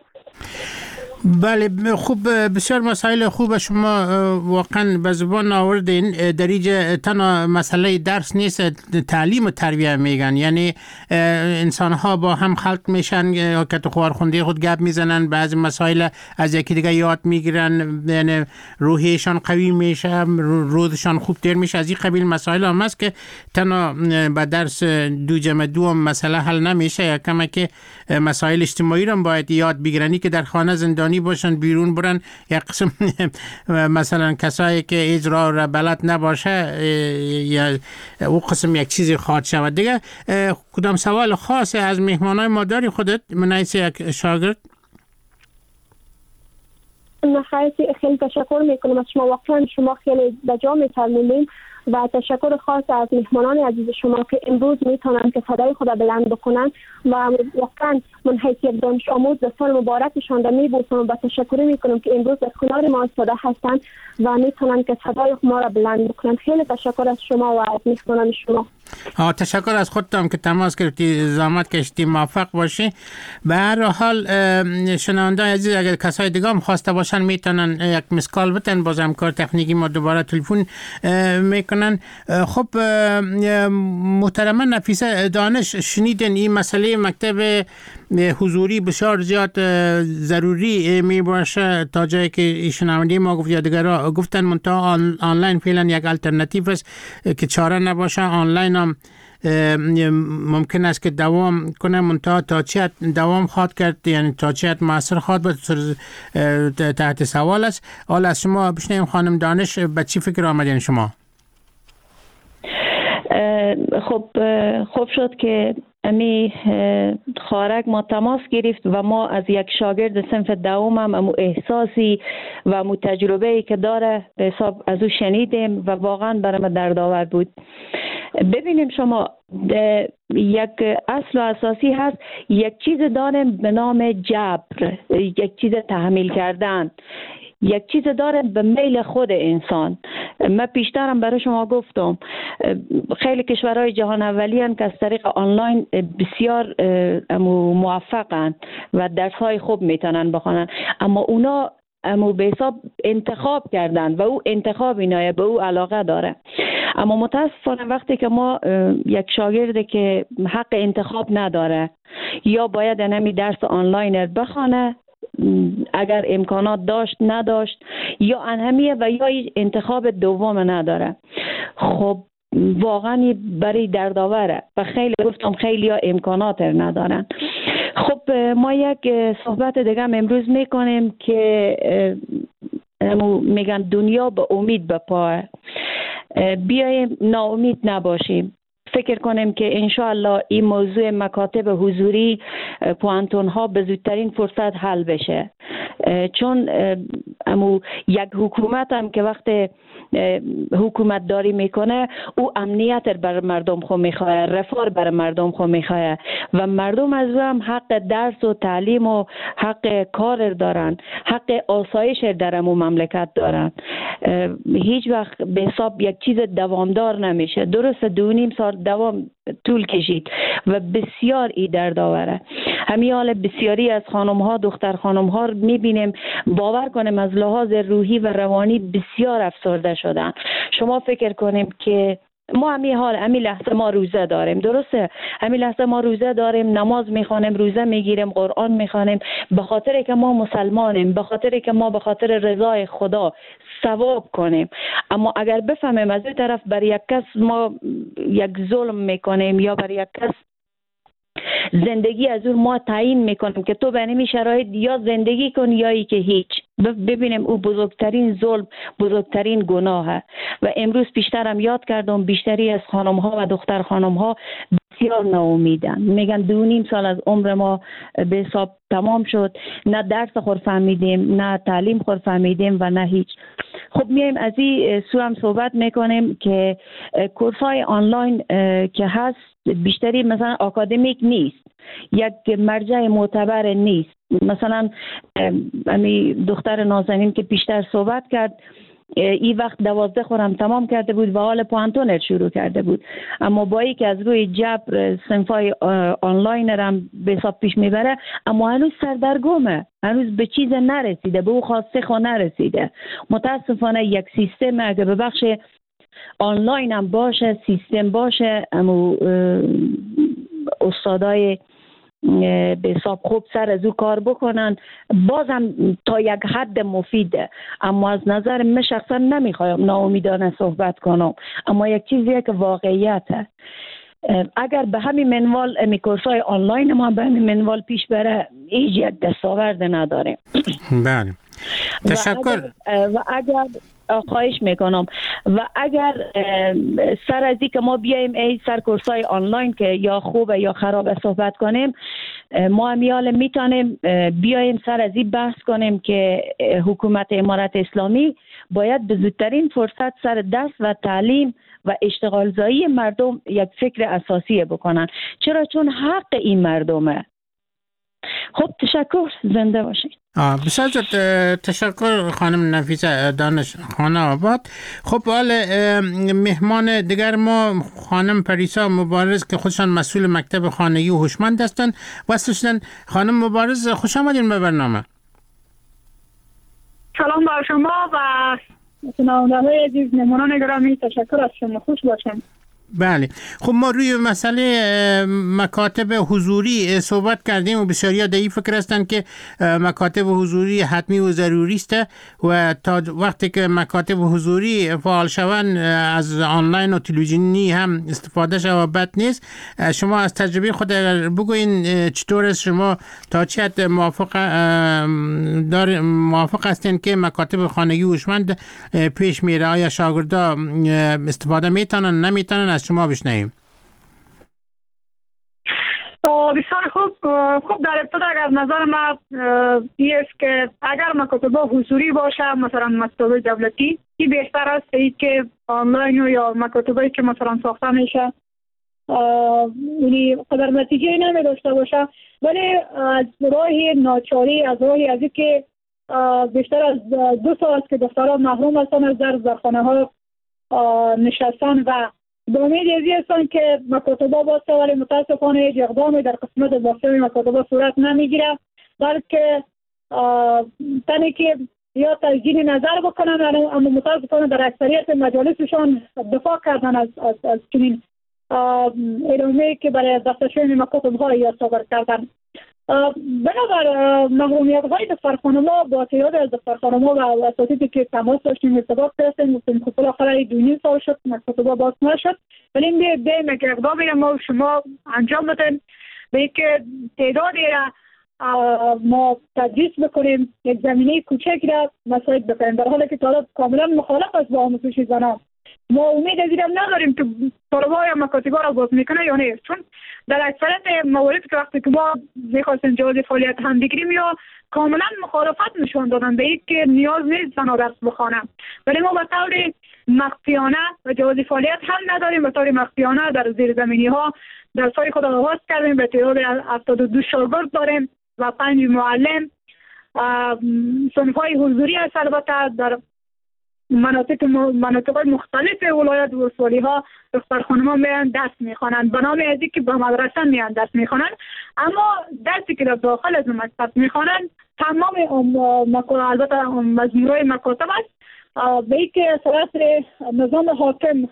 Speaker 11: بله خوب، بسیار مسائل خوب شما واقعا به زبان آوردین. در اینجا تنها مسئله درس نیست، تعلیم و تربیه میگن، یعنی انسان ها با هم خلط میشن، که تو خوارخوندی خود گپ میزنن، بعضی مسائل از یکی دیگه یاد میگیرن، یعنی روحیشان قوی میشه، روزشان خوب تر میشه. از این قبیل مسائل هم هست که تنها با درس دو جمع دو مسئله حل نمیشه، کما که مسائل اجتماعی رو باید یاد بگیرنی که در خانه زندانی باشن، بیرون برن. یک قسم مثلا کسایی که اجرا را بلد نباشه یا او قسم یک چیزی خواهد شود دیگه. کدام سوال خاص از مهمانای ما داری خودت من حیث یک شاگرد؟
Speaker 15: نخواهی خیلی تشکر میکنم از شما، واقعا شما خیلی بجا میفرمودین و تشکر خاص از مهمانان عزیز شما که امروز میتونن که صدای خود بلند بکنن و واقعا من حیث یک دانش آموز در سال مبارکشان را میبوسم و با تشکر میکنم که امروز در کنار ما ایستاده هستند و میتونن که صدای ما را بلند بکنن. خیلی تشکر از شما و از مهمانان شما.
Speaker 11: آه تشکر از خودتم که تماس گرفتی، زحمت کشیدی، موفق باشی. به هر حال شنوندگان عزیز اگر کسای دیگه هم خواسته باشن میتونن یک مسکال بتن، باز همکار تکنیکی ما دوباره تلفن میکنن. خب محترمه نفیسه دانش، شنیدن این مسئله مکتب حضوری بسیار زیاد ضروری می باشه تا جایی که شنونده ما گفت یا دیگرها گفتن، منتها آنلاین فعلا یک الटरनेटिव است که چاره نباشه. آنلاین هم ممکن است که دوام کنه، منتها تا چه دوام خواهد کرد، یعنی تا چه موثر خواهد بود تحت سوال است. حالا از شما بشنویم خانم دانش، به چی فکر آمدین شما؟
Speaker 13: خب خوب شد که امی خارق ما تماس گرفت و ما از یک شاگرد صنف دوم هم امو احساسی و امو تجربه‌ای که داره به حساب از او شنیدیم و واقعا برام دردآور بود. ببینیم شما یک اصل و اساسی هست، یک چیز داریم به نام جبر، یک چیز تحمیل کردن، یک چیز داره به میل خود انسان. من پیشترم برای شما گفتم خیلی کشورهای جهان اولی هستند که از طریق آنلاین بسیار موفقند و درس‌های خوب میتونن بخونن، اما اونا اما به حساب انتخاب کردن و او انتخاب اینایه به او علاقه داره. اما متاسفانه وقتی که ما یک شاگردی که حق انتخاب نداره یا باید نمی درس آنلاین بخونه اگر امکانات داشت نداشت یا انهمیه و یا انتخاب دوم نداره، خب واقعا برای دردآوره و خیلی گفتم خیلی ها امکانات ندارن. خب ما یک صحبت دیگه امروز میکنیم که میگن دنیا به امید به پاه، بیایم ناامید نباشیم، فکر کنیم که انشاءالله این موضوع مکاتب حضوری پوانتون ها به زودترین فرصت حل بشه، چون امو یک حکومت هم که وقت حکومت داری میکنه او امنیت بر مردم خو میخواه، رفاه بر مردم خو میخواه و مردم از او هم حق درس و تعلیم و حق کار دارن، حق آسایش در امو مملکت دارن. هیچ وقت به حساب یک چیز دوامدار نمیشه، درست دو نیم سال دوام طول کشید و بسیار ای دردآوره. همین حال بسیاری از خانم ها دختر خانم ها میبینیم باور کنیم از لحاظ روحی و روانی بسیار افسرده شدن. شما فکر کنیم که ما همین حال همین لحظه ما روزه داریم، درسته؟ همین لحظه ما روزه داریم، نماز میخوانیم، روزه میگیریم، قرآن میخوانیم، به خاطر که ما مسلمانیم، به خاطر که ما به خاطر رضای خدا ثواب کنیم. اما اگر بفهمیم از این طرف بر یک کس ما یک ظلم میکنیم یا بر یک کس زندگی از اون ما تعیین میکنیم که تو به همین شرایط یا زندگی کن یا ای که هیچ، ببینیم او بزرگترین ظلم، بزرگترین گناهه. و امروز بیشترم یاد کردم بیشتری از خانم ها و دختر خانم ها بسیار ناامیدن، میگن دو نیم سال از عمر ما به حساب تمام شد، نه درس خور فهمیدیم، نه تعلیم خور فهمیدیم و نه هیچ. خب میایم از این سو هم صحبت میکنیم که کورس‌های آنلاین که هست بیشتری مثلا آکادمیک نیست، یک مرجع معتبر نیست. مثلا امی دختر نازنین که بیشتر صحبت کرد این وقت دوازده خورم تمام کرده بود و حال پوانتونر شروع کرده بود، اما با ای که از روی جبر صنفای آنلاین هم به حساب پیش میبره، اما هنوز سردرگمه، هنوز به چیز نرسیده، به او خواسته خو نرسیده. متاسفانه یک سیستم اگه به بخش آنلاین هم باشه، سیستم باشه، اما استادای به حساب خوب سر از او کار بکنن، بازم تا یک حد مفیده. اما از نظر من شخصا نمیخوایم ناامیدانه صحبت کنم، اما یک چیزیه که واقعیته. اگر به همین منوال امی کورسای آنلاین ما به همین منوال پیش بره هیچ یک دستاورد نداریم.
Speaker 11: بله تشکر.
Speaker 13: و اگر خواهش میکنم و اگر سر از این که ما بیایم ای سر کورسای آنلاین که یا خوبه یا خرابه صحبت کنیم، ما همیال میتونیم بیایم سر از این بحث کنیم که حکومت امارت اسلامی باید به زودترین فرصت سر دست و تعلیم و اشتغال زایی مردم یک فکر اساسی بکنن. چرا؟ چون حق این مردمه. خب تشکر، زنده باشید.
Speaker 11: بسیار تشکر خانم نفیسه دانش خانه آباد. خب حال مهمان دیگر ما خانم پریسا مبارز که خودشان مسئول مکتب خانگی و هوشمند هستند وصل. خانم مبارز خوش آمدین به برنامه.
Speaker 16: سلام بر شما و شنونده‌های عزیز، مهمانان گرامی، تشکر از شما. خوش باشم.
Speaker 11: بله خب ما روی مسئله مکاتب حضوری صحبت کردیم و بسیاری ها در این فکر هستند که مکاتب حضوری حتمی و ضروری است و تا وقتی که مکاتب حضوری فعال شوند از آنلاین و تلویزیونی هم استفاده شود بد نیست. شما از تجربه خود بگوین چطور است، شما تا چه حد موافق دار موافق هستین که مکاتب خانگی هوشمند پیش میره؟ آیا شاگردا استفاده میتونن نمیتونن؟ از شما بشنویم.
Speaker 16: بسیار خوب. خوب در ابتدا از نظر ما این است که اگر مکاتب حضوری باشه، مثلا مکتب دولتی، این بهتر است ای که آنلاین یا مکاتبی که مثلا ساخته میشه یعنی قدر نتیجه نمی داشته باشه، ولی از راه ناچاری، از راهی از که بیشتر از دو سال است که دختران محروم هستند از درس در خانه ها نشستن و به امید ازی هستن که مکاتبه باسته، ولی متاسفانه هیچ اقدامی در قسمت باسته مکاتبه صورت نمیگیره، بلکه تنی که یا تجدید نظر بکنن، اما متاسفانه در اکثریت مجالسشان دفاع کردن از از از چنین ادامه‌ای که برای دستشوی مکاتبه یا صادر کردن. بنابر محرومیت‌های دفترخانه‌ها با تعداد از دفترخانه‌ها و اساتیدی که تماس داشتیم ارتباط داشتیم، گفتیم که بالاخره دو نیم سال شد مکاتبه باز نشد، ولی این دیم که اقدامی را ما شما انجام بدیم به اینکه تعدادی را ما تدریس بکنیم، یک زمینه کوچکی را مساعد بکنیم، در حالی که طالب کاملا مخالف است با آموزش زنان. ما امید از اینم نداریم که طلبه‌های مکاتبه را باز میکنه یا نه، چون در اکثریت موارد که وقتی که ما میخواستیم جواز فعالیت هم بگیریم یا کاملا مخالفت نشان دادن به این که نیاز نیست زنها درس بخوانند، ولی ما به طور مخفیانه و جواز فعالیت هم نداریم. به طور مخفیانه در زیر زمینی ها درس‌های خود را آغاز کردیم، به تعداد هفتاد و دو شاگرد داریم و پنج معلم. صنف‌های حضوری است البته در مناطق مناطق مختلف ولایت و ولسوالی ها دخترخانه‌ها میان درس میخوانند، به نام ازی که به مدرسه میان درس میخوانند، اما درسی که در داخل از مکتب میخوانند تمام البته مجموعه مکاتب است به این که صورت نظام حاکم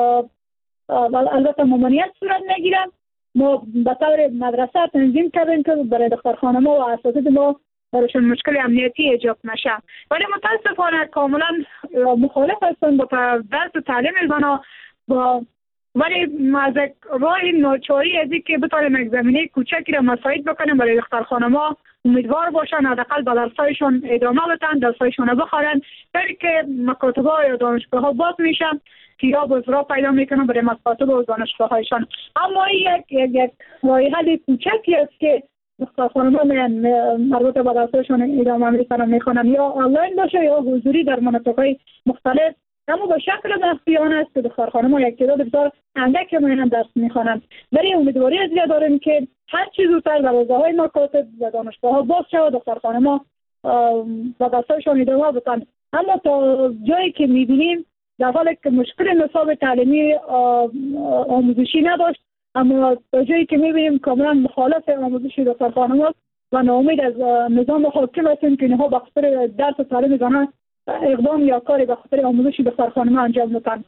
Speaker 16: البته ممانعت صورت نگیرند. ما به طور مدرسه تنظیم کردیم که برای دخترخانه‌ها و اساتید ما برایشان مشکل امنیتی ایجاد نشه، ولی متاسفانه کاملا مخالف هستند با درس و تعلیم زنها، با ولی از راه ناچاری از این که بتوانیم یک زمینه کوچکی را مساعد بکنیم برای دخترخانه‌ها امیدوار باشن، حداقل به درسایشون ادامه بدن، درسایشون را بخوانند، یعنی که مکاتبه یا دانشگاه ها باز میشن که یا بزرگ پیدا میکنن برای مکاتب و دانشگاه هایشان. اما یک یک یک راه حل کوچکی است که دخترخانه‌ها میان مربوط به درسایشون ادامه میکنن میخوانن، یا آنلاین باشه یا حضوری در مناطق مختلف، اما با شکل مخفیانه است که دخترخانه‌ها یک تعداد بسیار اندک میان درس میخوانند. ولی امیدواری از داریم که هر چیز زودتر دروازه‌های مکاتب و دانشگاه‌ها باز شود، دخترخانه‌ها و درسایشون ادامه بدن. اما تا جایی که میبینیم در حالی که مشکل نصاب تعلیمی آموزشی نداشت، اما تا جایی که میبینیم کاملا مخالف آموزش دخترخانه‌ها و ناامید از نظام حاکم هستیم که اینها به خاطر درس و تعلیم زنان اقدام یا کاری به خاطر آموزش دخترخانه‌ها انجام میدن.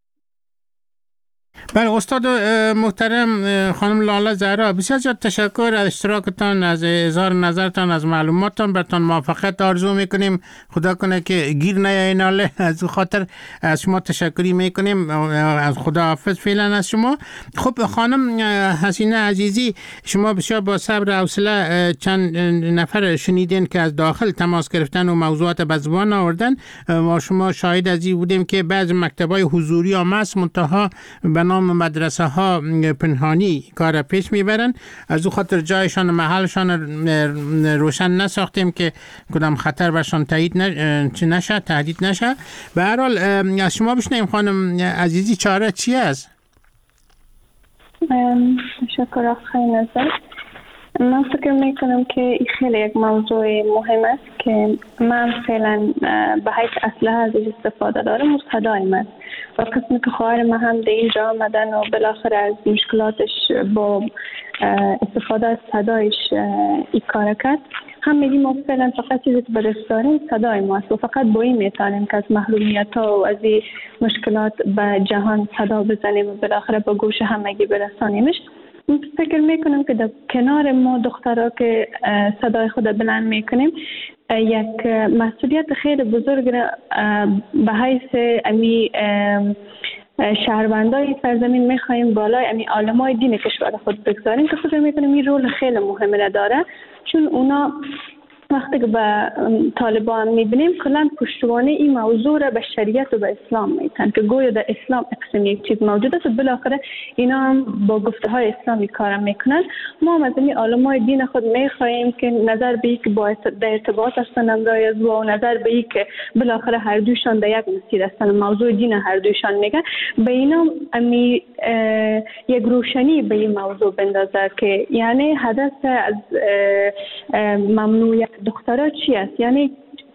Speaker 11: بله استاد محترم خانم لاله زهرا، بسیار زیاد تشکر از اشتراکتان، از اظهار نظرتان، از معلوماتتان. برتان موفقیت آرزو میکنیم، خدا کنه که گیر نیاین ناله. از خاطر از شما تشکری میکنیم، از خدا حافظ فعلا از شما. خب خانم حسینه عزیزی، شما بسیار با صبر و حوصله چند نفر شنیدین که از داخل تماس گرفتن و موضوعات به زبان آوردن. ما شما شاهد از این بودیم که بعضی مکتب‌های حضوری هم هست، منتها به نام مدرسه ها پنهانی کار پیش میبرن. از او خاطر جایشان محلشان روشن نساختیم که کدام خطر برشان تایید نشه، تهدید نشه. به هر حال از شما بشنیم خانم عزیزی، چاره چی است؟
Speaker 12: تشکر خیلی نظر. من فکر میکنم که این خیلی یک موضوع مهم است که من فعلا به حیث اسلحه ازش استفاده دارم و صدای من و قسمی که خواهر من هم در اینجا آمدن و بالاخره از مشکلاتش با استفاده از صدایش این کار کرد، هم میگیم ما فعلا فقط چیزی که به دست داریم صدای ماست و فقط با این میتونیم که از محرومیت ها و از این مشکلات به جهان صدا بزنیم و بالاخره با گوش همگی برسانیمش. فکر میکنم که در کنار ما دخترها که صدای خود بلند میکنیم یک مسئولیت خیلی بزرگ را به حیث امی شهروندای سرزمین میخوایم بالای امی عالمای دین کشور خود بگذاریم که فکر میکنم این رول خیلی مهمه داره، چون اونا وقتی که به طالبان میبینیم کلا پشتوانه این موضوع را به شریعت و به اسلام میتن که گویا در اسلام اقسام یک چیز موجود است و بالاخره اینا هم با گفته های اسلامی کارم میکنن. ما هم از این علمای دین خود میخواهیم که نظر به یک با در ارتباط هستن امرای از و نظر به یک بالاخره هر دوشان در یک مسیر هستن، موضوع دین هر دوشان میگن، به اینا امی یک روشنی به این موضوع بندازه که یعنی هدف از ممنوعیت دخترها چی است، یعنی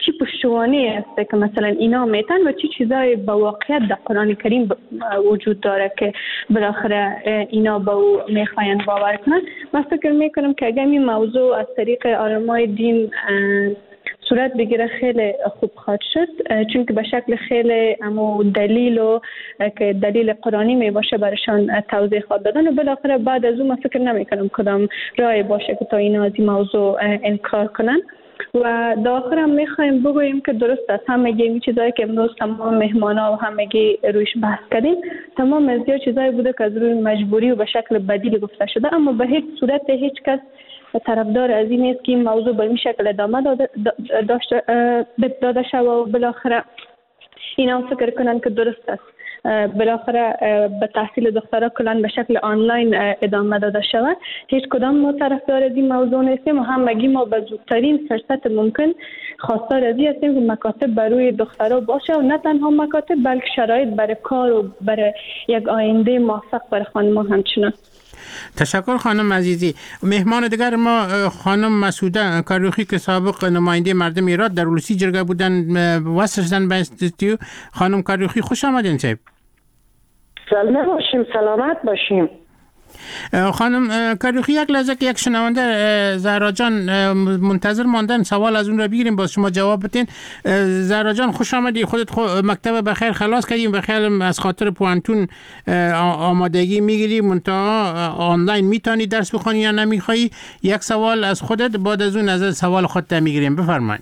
Speaker 12: چی پشتوانه است که مثلا اینا میتن و چی چیزای با واقعیت در قرآن کریم وجود داره که بالاخره اینا با او میخواین باور کنن. من فکر میکنم که اگر این موضوع از طریق علمای دین صورت بگیره خیلی خوب خواهد شد، چون که به شکل خیلی امو دلیل و که دلیل قرآنی می باشه برشان توضیح خواهد دادن و بالاخره بعد از اون من فکر نمی کنم کدام راه باشه که تا اینا از این موضوع انکار کنن. و در آخر هم میخوایم بگوییم که درست است همگی این چیزایی که امروز تمام مهمانا و همگی رویش بحث کردیم تمام از یا چیزایی بوده که از روی مجبوری و به شکل بدیل گفته شده، اما به هیچ صورت هیچ کس طرفدار از این نیست که این موضوع به این شکل ادامه داده داده شد و بالاخره اینا فکر کنن که درست است بالاخره به تحصیل دخترها کلان به شکل آنلاین ادامه داده شود. هیچ کدام ما طرفدار از این موضوع نیستیم و همگی ما به زودترین فرصت ممکن خواستار از این هستیم که مکاتب برای دخترها باشه و نه تنها مکاتب بلکه شرایط برای کار و برای یک آینده موفق برای خانم‌ها همچنان.
Speaker 11: تشکر خانم عزیزی. مهمان دیگر ما خانم مسعوده کاروخی که سابق نماینده مردم ایران در ولسی جرگه بودن وصل شدن به استودیو. خانم کاروخی خوش آمدین. صاحب
Speaker 17: سلامت باشیم، سلامت باشیم.
Speaker 11: خانم کاروخی یک لحظه که یک شنونده زهرا جان منتظر ماندن سوال از اون رو بگیریم باز شما جواب بدین. زهرا جان خوش آمدی. خودت خو... مکتب بخیر خلاص کردیم بخیر از خاطر پوانتون آمادگی میگیری منتها آنلاین میتونی درس بخونی یا نمیخوایی؟ یک سوال از خودت بعد از اون از سوال خودت میگیریم. بفرمایید.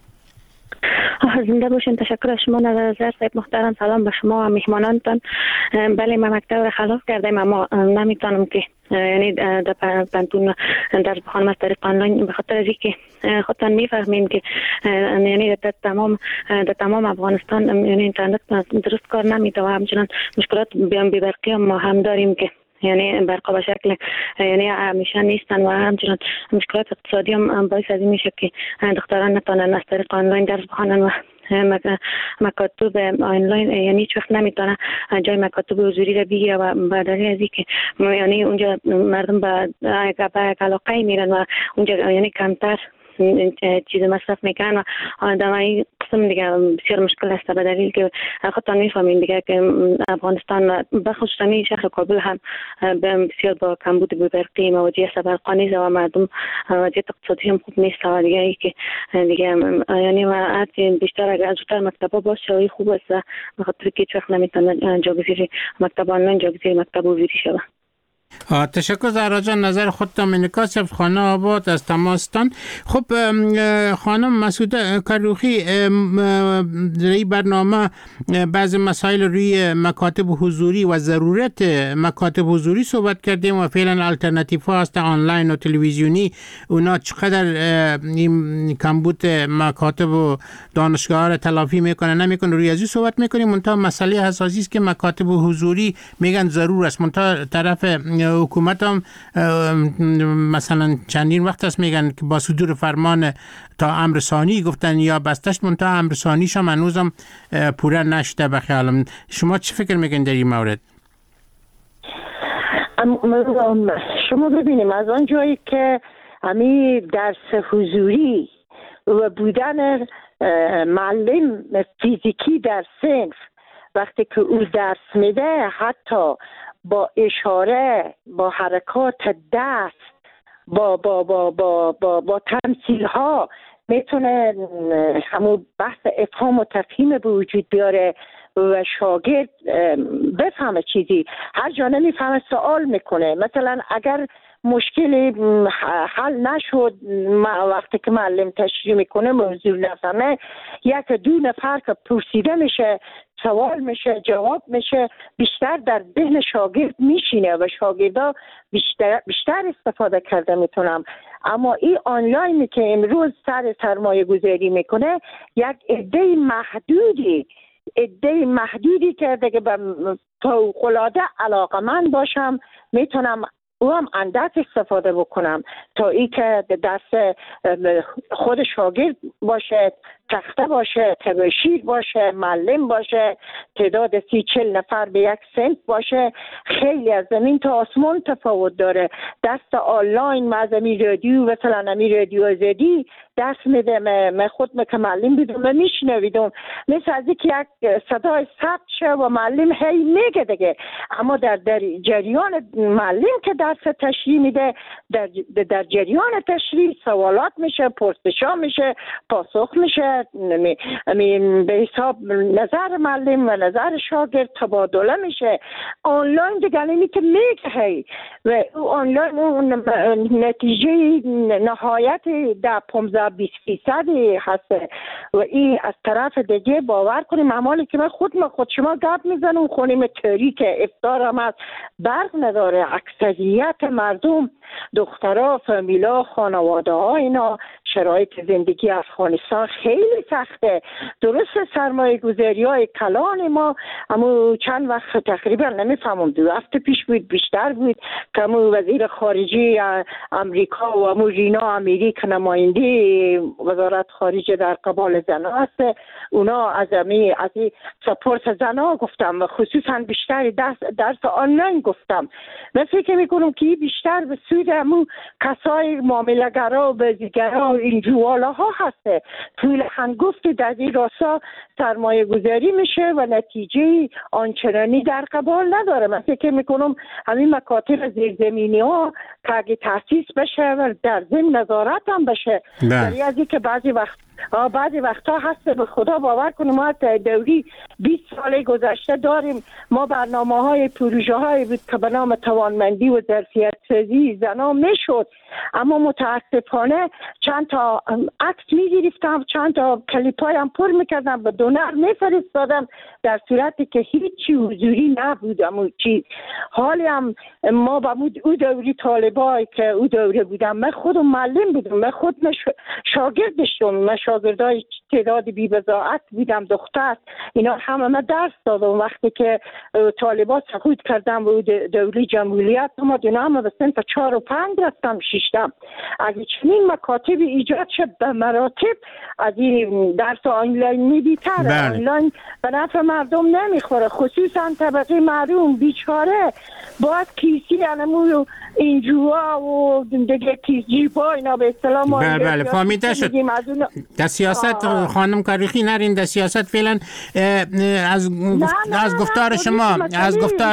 Speaker 5: زنده باشین. تشکر از شما نظر صاحب محترم. سلام به شما و مهمانانتان. بله من مکتب را خلاص کردم اما نمیتونم که یعنی در پنتون درس بخوانم از طریق آنلاین به خاطر از اینکه خودتان میفهمین که یعنی در تمام در تمام افغانستان یعنی اینترنت درست کار نمیده و همچنان مشکلات بیان بی‌برقی ما هم داریم که یعنی برقا به شکل یعنی همیشه نیستن و همچنان مشکلات اقتصادی هم باعث از این میشه که دختران نتونن از طریق آنلاین درس بخوانن و مکاتب آنلاین یعنی هیچ وقت نمیتونه جای مکاتب حضوری را بگیره و به دلیل از اینکه یعنی اونجا مردم به یک علاقه میرن و اونجا یعنی کمتر چیز مصرف میکنن و در این قسم دیگه بسیار مشکل است به دلیل که خودتان میفهمین دیگه که افغانستان بخصوص همین شهر کابل هم بسیار با کمبود برقی مواجه است، برق نیست و مردم وضعیت اقتصادی هم خوب نیست و دیگه ای که دیگه یعنی ما بیشتر اگر زودتر مکتبا باشه و خوب است به خاطر که هیچ وقت نمیتونه جاگزین مکتب آنلاین جاگزین مکتب حضوری شود.
Speaker 11: تشکر زهرا جان. نظر خودتان منکاس خانه آباد از تماستان. خب خانم مسعوده کاروخی در این برنامه بعض مسائل روی مکاتب حضوری و ضرورت مکاتب حضوری صحبت کردیم و فعلا الٹرناتیو ها هست آنلاین و تلویزیونی اونا چقدر این کمبود مکاتب و دانشگاه را تلافی میکنه نمیکنه روی ازی صحبت میکنیم. منتها مسئله حساسی است که مکاتب حضوری میگن ضرور است منتها طرف حکومت هم مثلا چندین وقت است میگن که با صدور فرمان تا امر ثانی گفتن یا بستش منتها امر ثانیش هم هنوزم پوره نشده به خیالم. شما چی فکر میکنید در این مورد؟
Speaker 17: شما ببینیم از آن جایی که همی درس حضوری و بودن معلم فیزیکی در صنف وقتی که او درس میده حتی با اشاره با حرکات دست با با با با با, با تمثیل ها میتونه همون بحث افهام و تفهیم به وجود بیاره و شاگرد بفهمه چیزی هر جا نمیفهمه سوال میکنه. مثلا اگر مشکلی حل نشد وقتی که معلم تشریح میکنه موضوع نفهمه یک دو نفر که پرسیده میشه سوال میشه جواب میشه بیشتر در ذهن شاگرد میشینه و شاگردا بیشتر بیشتر استفاده کرده میتونم. اما این آنلاینی که امروز سر سرمایه گذاری میکنه یک عده محدودی عده محدودی کرده که به فوق‌العاده علاقه‌مند باشم میتونم او هم اندک استفاده بکنم تا ای که دست خود شاگرد باشه تخته باشه تبشیر باشه معلم باشه تعداد سی چل نفر به یک صنف باشه خیلی از زمین تا آسمان تفاوت داره. دست آنلاین از امی رادیو مثلا امی رادیو آزادی درس میده، من خود که معلم بودم و میشنویدم مثل از یک صدای ثبت شه و معلم هی میگه دیگه، اما در, در جریان معلم که درس تشریح میده در, در جریان تشریح سوالات میشه، پرسشا میشه، پاسخ میشه، به حساب نظر معلم و نظر شاگرد تبادله میشه. آنلاین دیگه نمی که میگه هی و آنلاین اون نتیجه نهایت در پانزده بیست فیصدی هست و این از طرف دیگه باور کنیم اعمالی که من خود ما خود شما گپ میزنم خونیم تاریک افطار هم از برق نداره. اکثریت مردم دخترها، فامیلا، خانواده ها اینا شرایط زندگی افغانستان خیلی سخته. درست سرمایه گذاری های کلان ما اما چند وقت تقریبا نمیفهمم دو هفته پیش بود بیشتر بود که امو وزیر خارجه امریکا و امو رینا امیری که نماینده وزارت خارجه در قبال زنها هست، اونا از امی از سپورت زنها گفتم و خصوصا بیشتر درس, درس آنلاین گفتم. من فکر میکنم که بیشتر به سود امو کسای معامله‌گرا و بازیگرا و این جوالا ها هسته. طول هنگفت در این راستا سرمایه گذاری میشه و نتیجه آنچنانی در قبال نداره. من فکر میکنم همین مکاتب زیرزمینی ها که اگه تاسیس بشه و در ضمن نظارت هم بشه، در از که بعضی وقت بعضی وقتا هست به خدا باور کنیم ما دوری بیست سال گذشته داریم، ما برنامه های پروژه های بود که به نام توانمندی و ظرفیت سازی زنا میشد، اما متاسفانه چند تا عکس میگرفتم، چند تا کلیپای هم پر میکردم به دونر میفرستادم در صورتی که هیچی حضوری نبود. اما چیز حالی هم ما با او دوری طالبای که او دوره بودم، من خودم معلم بودم، من خود شاگرد داشتم، من شاگردای تعداد بی بضاعت بودم، دختر اینا همه من درس دادم. وقتی که طالبات سقوط کردم و دوری جمهوریت ما دونا همه به صنف چهار و پنج رفتم شیشتم. اگه چنین مکاتب ایجاد شد به مراتب از این درس آنلاین میبیتره. آنلاین به نفع مردم نمیخوره، خصوصا طبقه معروم بیچاره باید کیسی انمو اینجوا و دیگه کیس جیبا اینا به اصطلاح ما
Speaker 11: بله بله فهمیده شد. در سیاست خانم کاروخی نرین، در سیاست فعلا از از گفتار شما از گفتار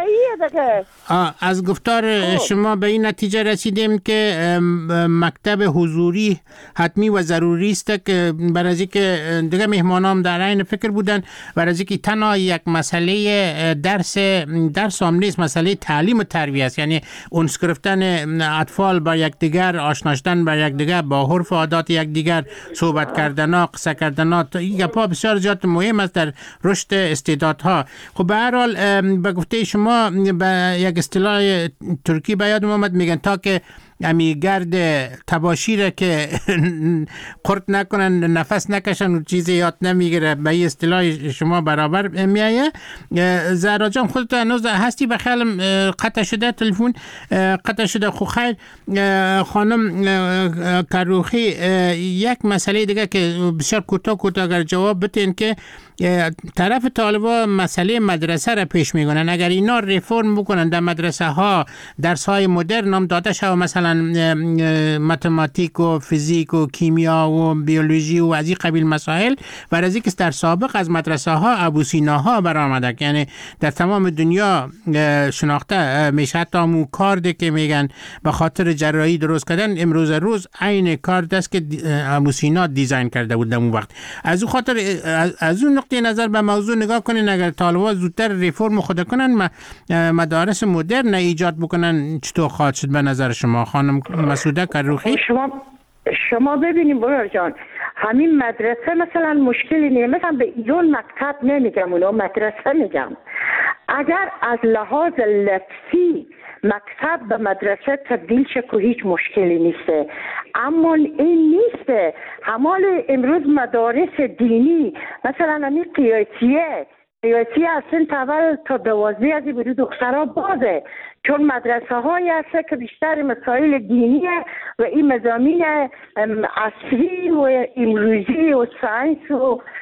Speaker 11: از گفتار شما به این نتیجه رسیدیم که مکتب حضوری حتمی و ضروری است که برای اینکه دیگه مهمانام در این فکر بودن برای اینکه تنها یک مسئله درس درس هم نیست، مسئله تعلیم و تربیت است، یعنی اونس گرفتن اطفال با یکدیگر، آشنا شدن با یکدیگر، با عرف و عادات یکدیگر، صحبت کردن، قصه کردن، این گپا بسیار زیاد مهم است در رشد استعدادها. خب به هر حال به گفته شما به یک اصطلاح ترکی به یادم اومد، میگن تا که امی گرد تباشیره که قرط نکنن نفس نکشن و چیزی یاد نمیگیره، به این اصطلاح شما برابر میایه. زهرا جان خودت هنوز هستی؟ بخیالم قطع شده تلفن قطع شده. خو خیر خانم کاروخی، یک مسئله دیگه که بسیار کوتاه کوتاه اگر جواب بتین که طرف طالبا مسئله مدرسه را پیش میگنن، اگر اینا ریفرم بکنن در مدرسه ها درس های مدرن هم داده شد، مثلا متماتیک و فیزیک و کیمیا و بیولوژی و از این قبیل مسائل، برای از اینکه در سابق از مدرسه ها ابوسیناها برآمده، یعنی در تمام دنیا شناخته میشه. حتی مو کارد که میگن به خاطر جراحی درست کردن، امروز روز عین کارد است که ابوسینا دیزاین کرده بود در اون وقت. از اون خاطر از اون نقطه نظر به موضوع نگاه کنین، اگر طالبان زودتر ریفرم خود کنن، مدارس مدرن ایجاد بکنن، چطور خواهد شد به نظر شما خانم مسعوده کاروخی؟
Speaker 17: شما شما ببینیم برای جان، همین مدرسه مثلا مشکلی نیست، مثلا به ایران مکتب نمیگم، اونا مدرسه میگم. اگر از لحاظ لفظی مکتب به مدرسه تبدیل شه که هیچ مشکلی نیسته، اما این نیسته. همال امروز مدارس دینی مثلا همین قیاسیه قیاسیه اصلا اول تا دوازده از برای دخترها بازه، چون مدرسه های هست که بیشتر مسائل دینیه و این مضامین عصری و امروزی و ساینس و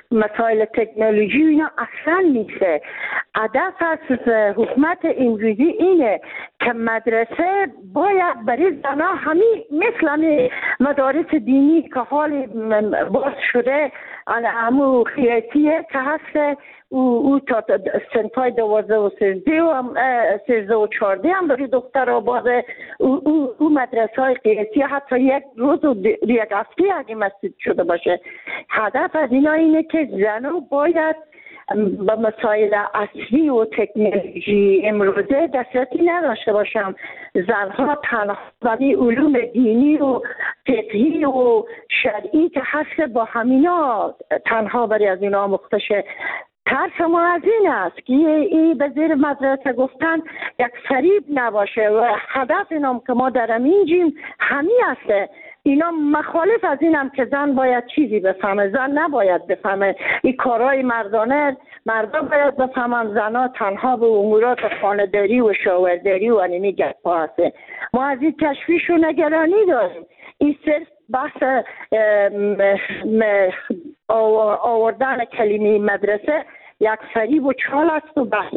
Speaker 17: مسائل تکنولوژی اینا اصلا نیست. هدف از حکومت امروزی اینه که مدرسه باید برای زنها همین مثل مدارس دینی که حال باز شده همون خیاتیه که هست او, او تا سنفای دوازده و سیزده و سیزده و چارده هم برای دختر آباده او, او, او مدرسه های خیاتی حتی یک روز و یک هفته اگه مسجد شده باشه. هدف از اینا اینه که زنها باید به مسائل اصلی و تکنولوژی امروزه دسترسی نداشته باشم. زنها تنها برای علوم دینی و فقهی و شرعی که هست با همینا تنها برای از اینا مختشه. ترس ما از این است که این به زیر مدرسه گفتن یک فریب نباشه و هدف اینم که ما در امینجیم همی هسته. اینا مخالف از اینم که زن باید چیزی بفهمه، زن نباید بفهمه. این کارهای مردانه مردان باید بفهمن، زنها تنها به امورات خانه‌داری و شوهرداری و اینمی گپا هسته. ما از این تشویش و نگرانی داریم. این صرف بحث آوردن کلمه مدرسه یک فریب و چال است و بحث.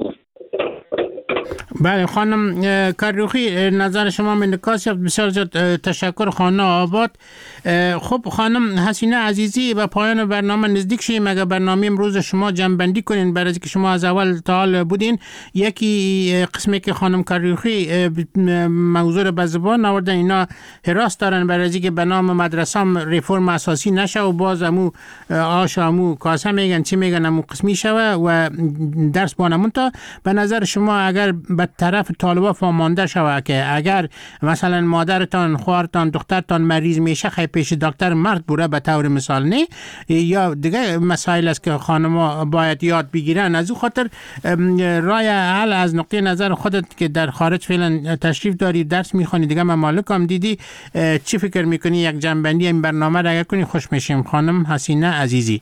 Speaker 11: بله خانم کروخی، نظر شما منعکس شد. بسیار زیاد تشکر خانم آباد. خب خانم حسینه عزیزی، به پایان برنامه نزدیک شیم. اگر برنامه امروز شما جمع‌بندی کنین برای که شما از اول تا حال بودین. یکی قسمی که خانم کروخی موضوع به زبان آوردن، اینا حراس دارن برای که به نام مدرسه‌ام ریفرم اساسی نشه و باز امو آش امو کاسه میگن چی میگن امو قسمی شوه و درس بانمون. تا به نظر شما اگر به طرف طالبا فهمانده شوه که اگر مثلا مادرتان، خواهرتان، دخترتان مریض میشه خیلی پیش دکتر مرد بوده به طور مثال، نه یا دیگه مسائل است که خانما باید یاد بگیرن، از او خاطر رای حل از نقطه نظر خودت که در خارج فعلا تشریف داری درس میخوانی دیگه ممالک هم دیدی، چی فکر میکنی یک جنبندی این برنامه را اگر کنی خوش میشیم؟ خانم حسینه عزیزی.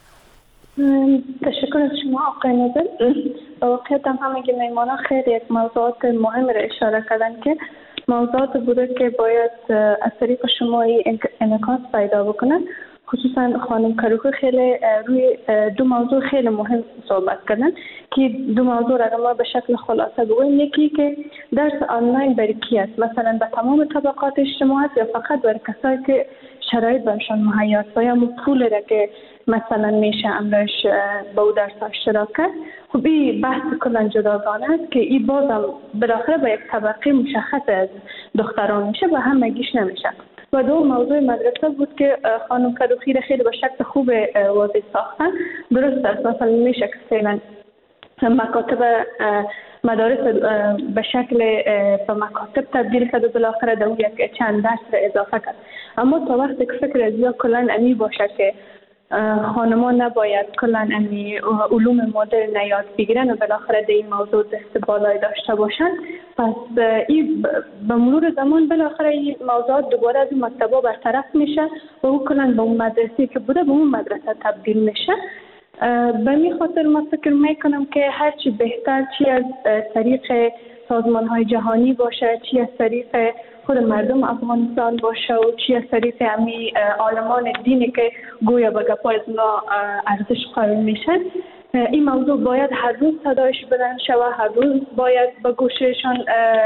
Speaker 12: تشکر از شما آقای ناظر. واقعیت هم همه میمانا خیلی یک موضوعات مهم را اشاره کردن که موضوعات بوده که باید از طریق شما انعکاس پیدا بکنن. خصوصا خانم کروخی خیلی روی دو موضوع خیلی مهم صحبت کردن که دو موضوع را ما به شکل خلاصه بگویم. یکی که درس آنلاین برای کی است؟ مثلا به تمام طبقات اجتماعی است یا فقط برای کسایی که شرایط برشان مهیا است و یا پول را که مثلا میشه امرش به او درس اشتراک کرد؟ خب این بحث کلا جداگانه است که این بازم بالاخره به یک طبقه مشخص از دختران میشه و همگیش نمیشه. و دو موضوع مدرسه بود که خانم کروخی را خیلی به شکل خوب واضح ساختن. درست است، مثلا میشه که فعلا مکاتب مدارس به شکل به مکاتب تبدیل کرد و بالاخره در یک چند درس را اضافه کرد. اما تا وقتی که فکر از یا کلا امی باشه که خانمان نباید کلا امی علوم مدرن یاد بگیرن و بالاخره در این موضوع دست بالای داشته باشن، پس این به مرور زمان بالاخره این موضوعات دوباره از این مکتبا برطرف میشه و او کلا به اون مدرسی که بوده به اون مدرسه تبدیل میشه. به می خاطر ما فکر میکنم که هرچی بهتر، چی از طریق سازمان های جهانی باشه، چی از طریق خود مردم افغانستان باشه و چی از طریق امی عالمان دینی که گویا به گپای از اونا ارزش قائل میشن، این موضوع باید هر روز صدایش بلند شود، هر روز باید به گوششان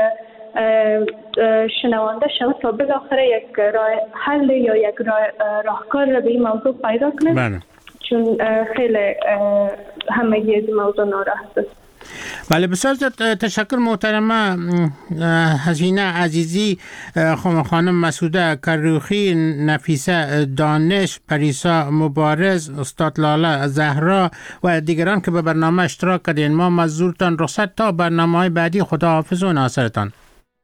Speaker 12: شنوانده شود تا بالاخره یک راه حل یا یک راه راهکار را به این موضوع پیدا کنه. چون خیلی همگی از این موضوع ناراحت است.
Speaker 11: بله بسیار تشکر محترمه حسینه عزیزی، خانم مسعوده کروخی، نفیسه دانش، پریسا مبارز، استاد لاله زهرا و دیگران که به برنامه اشتراک کردین. ما مزورتان رخصت تا برنامه های بعدی. خدا حافظ و ناصرتان.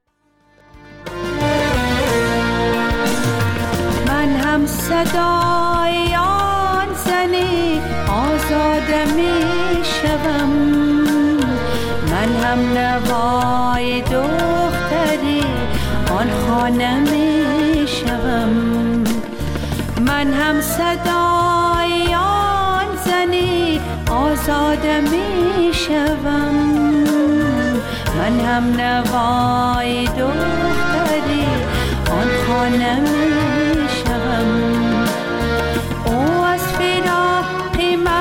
Speaker 18: من هم صدای آن زنی آزاده می شوم، من هم نوای دختری آن خانه می شوم، من هم صدای آن زنی آزاده می شوم، من هم نوای دختری آن خانه می شوم. او از فراق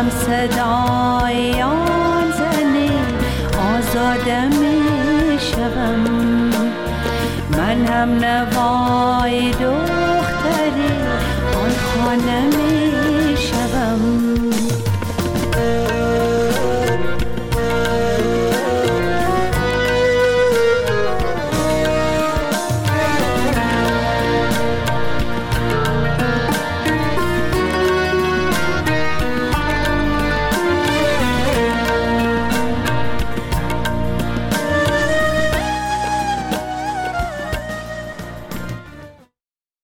Speaker 18: هم صدای آن زنی آزاده می شوم. من هم نوای دو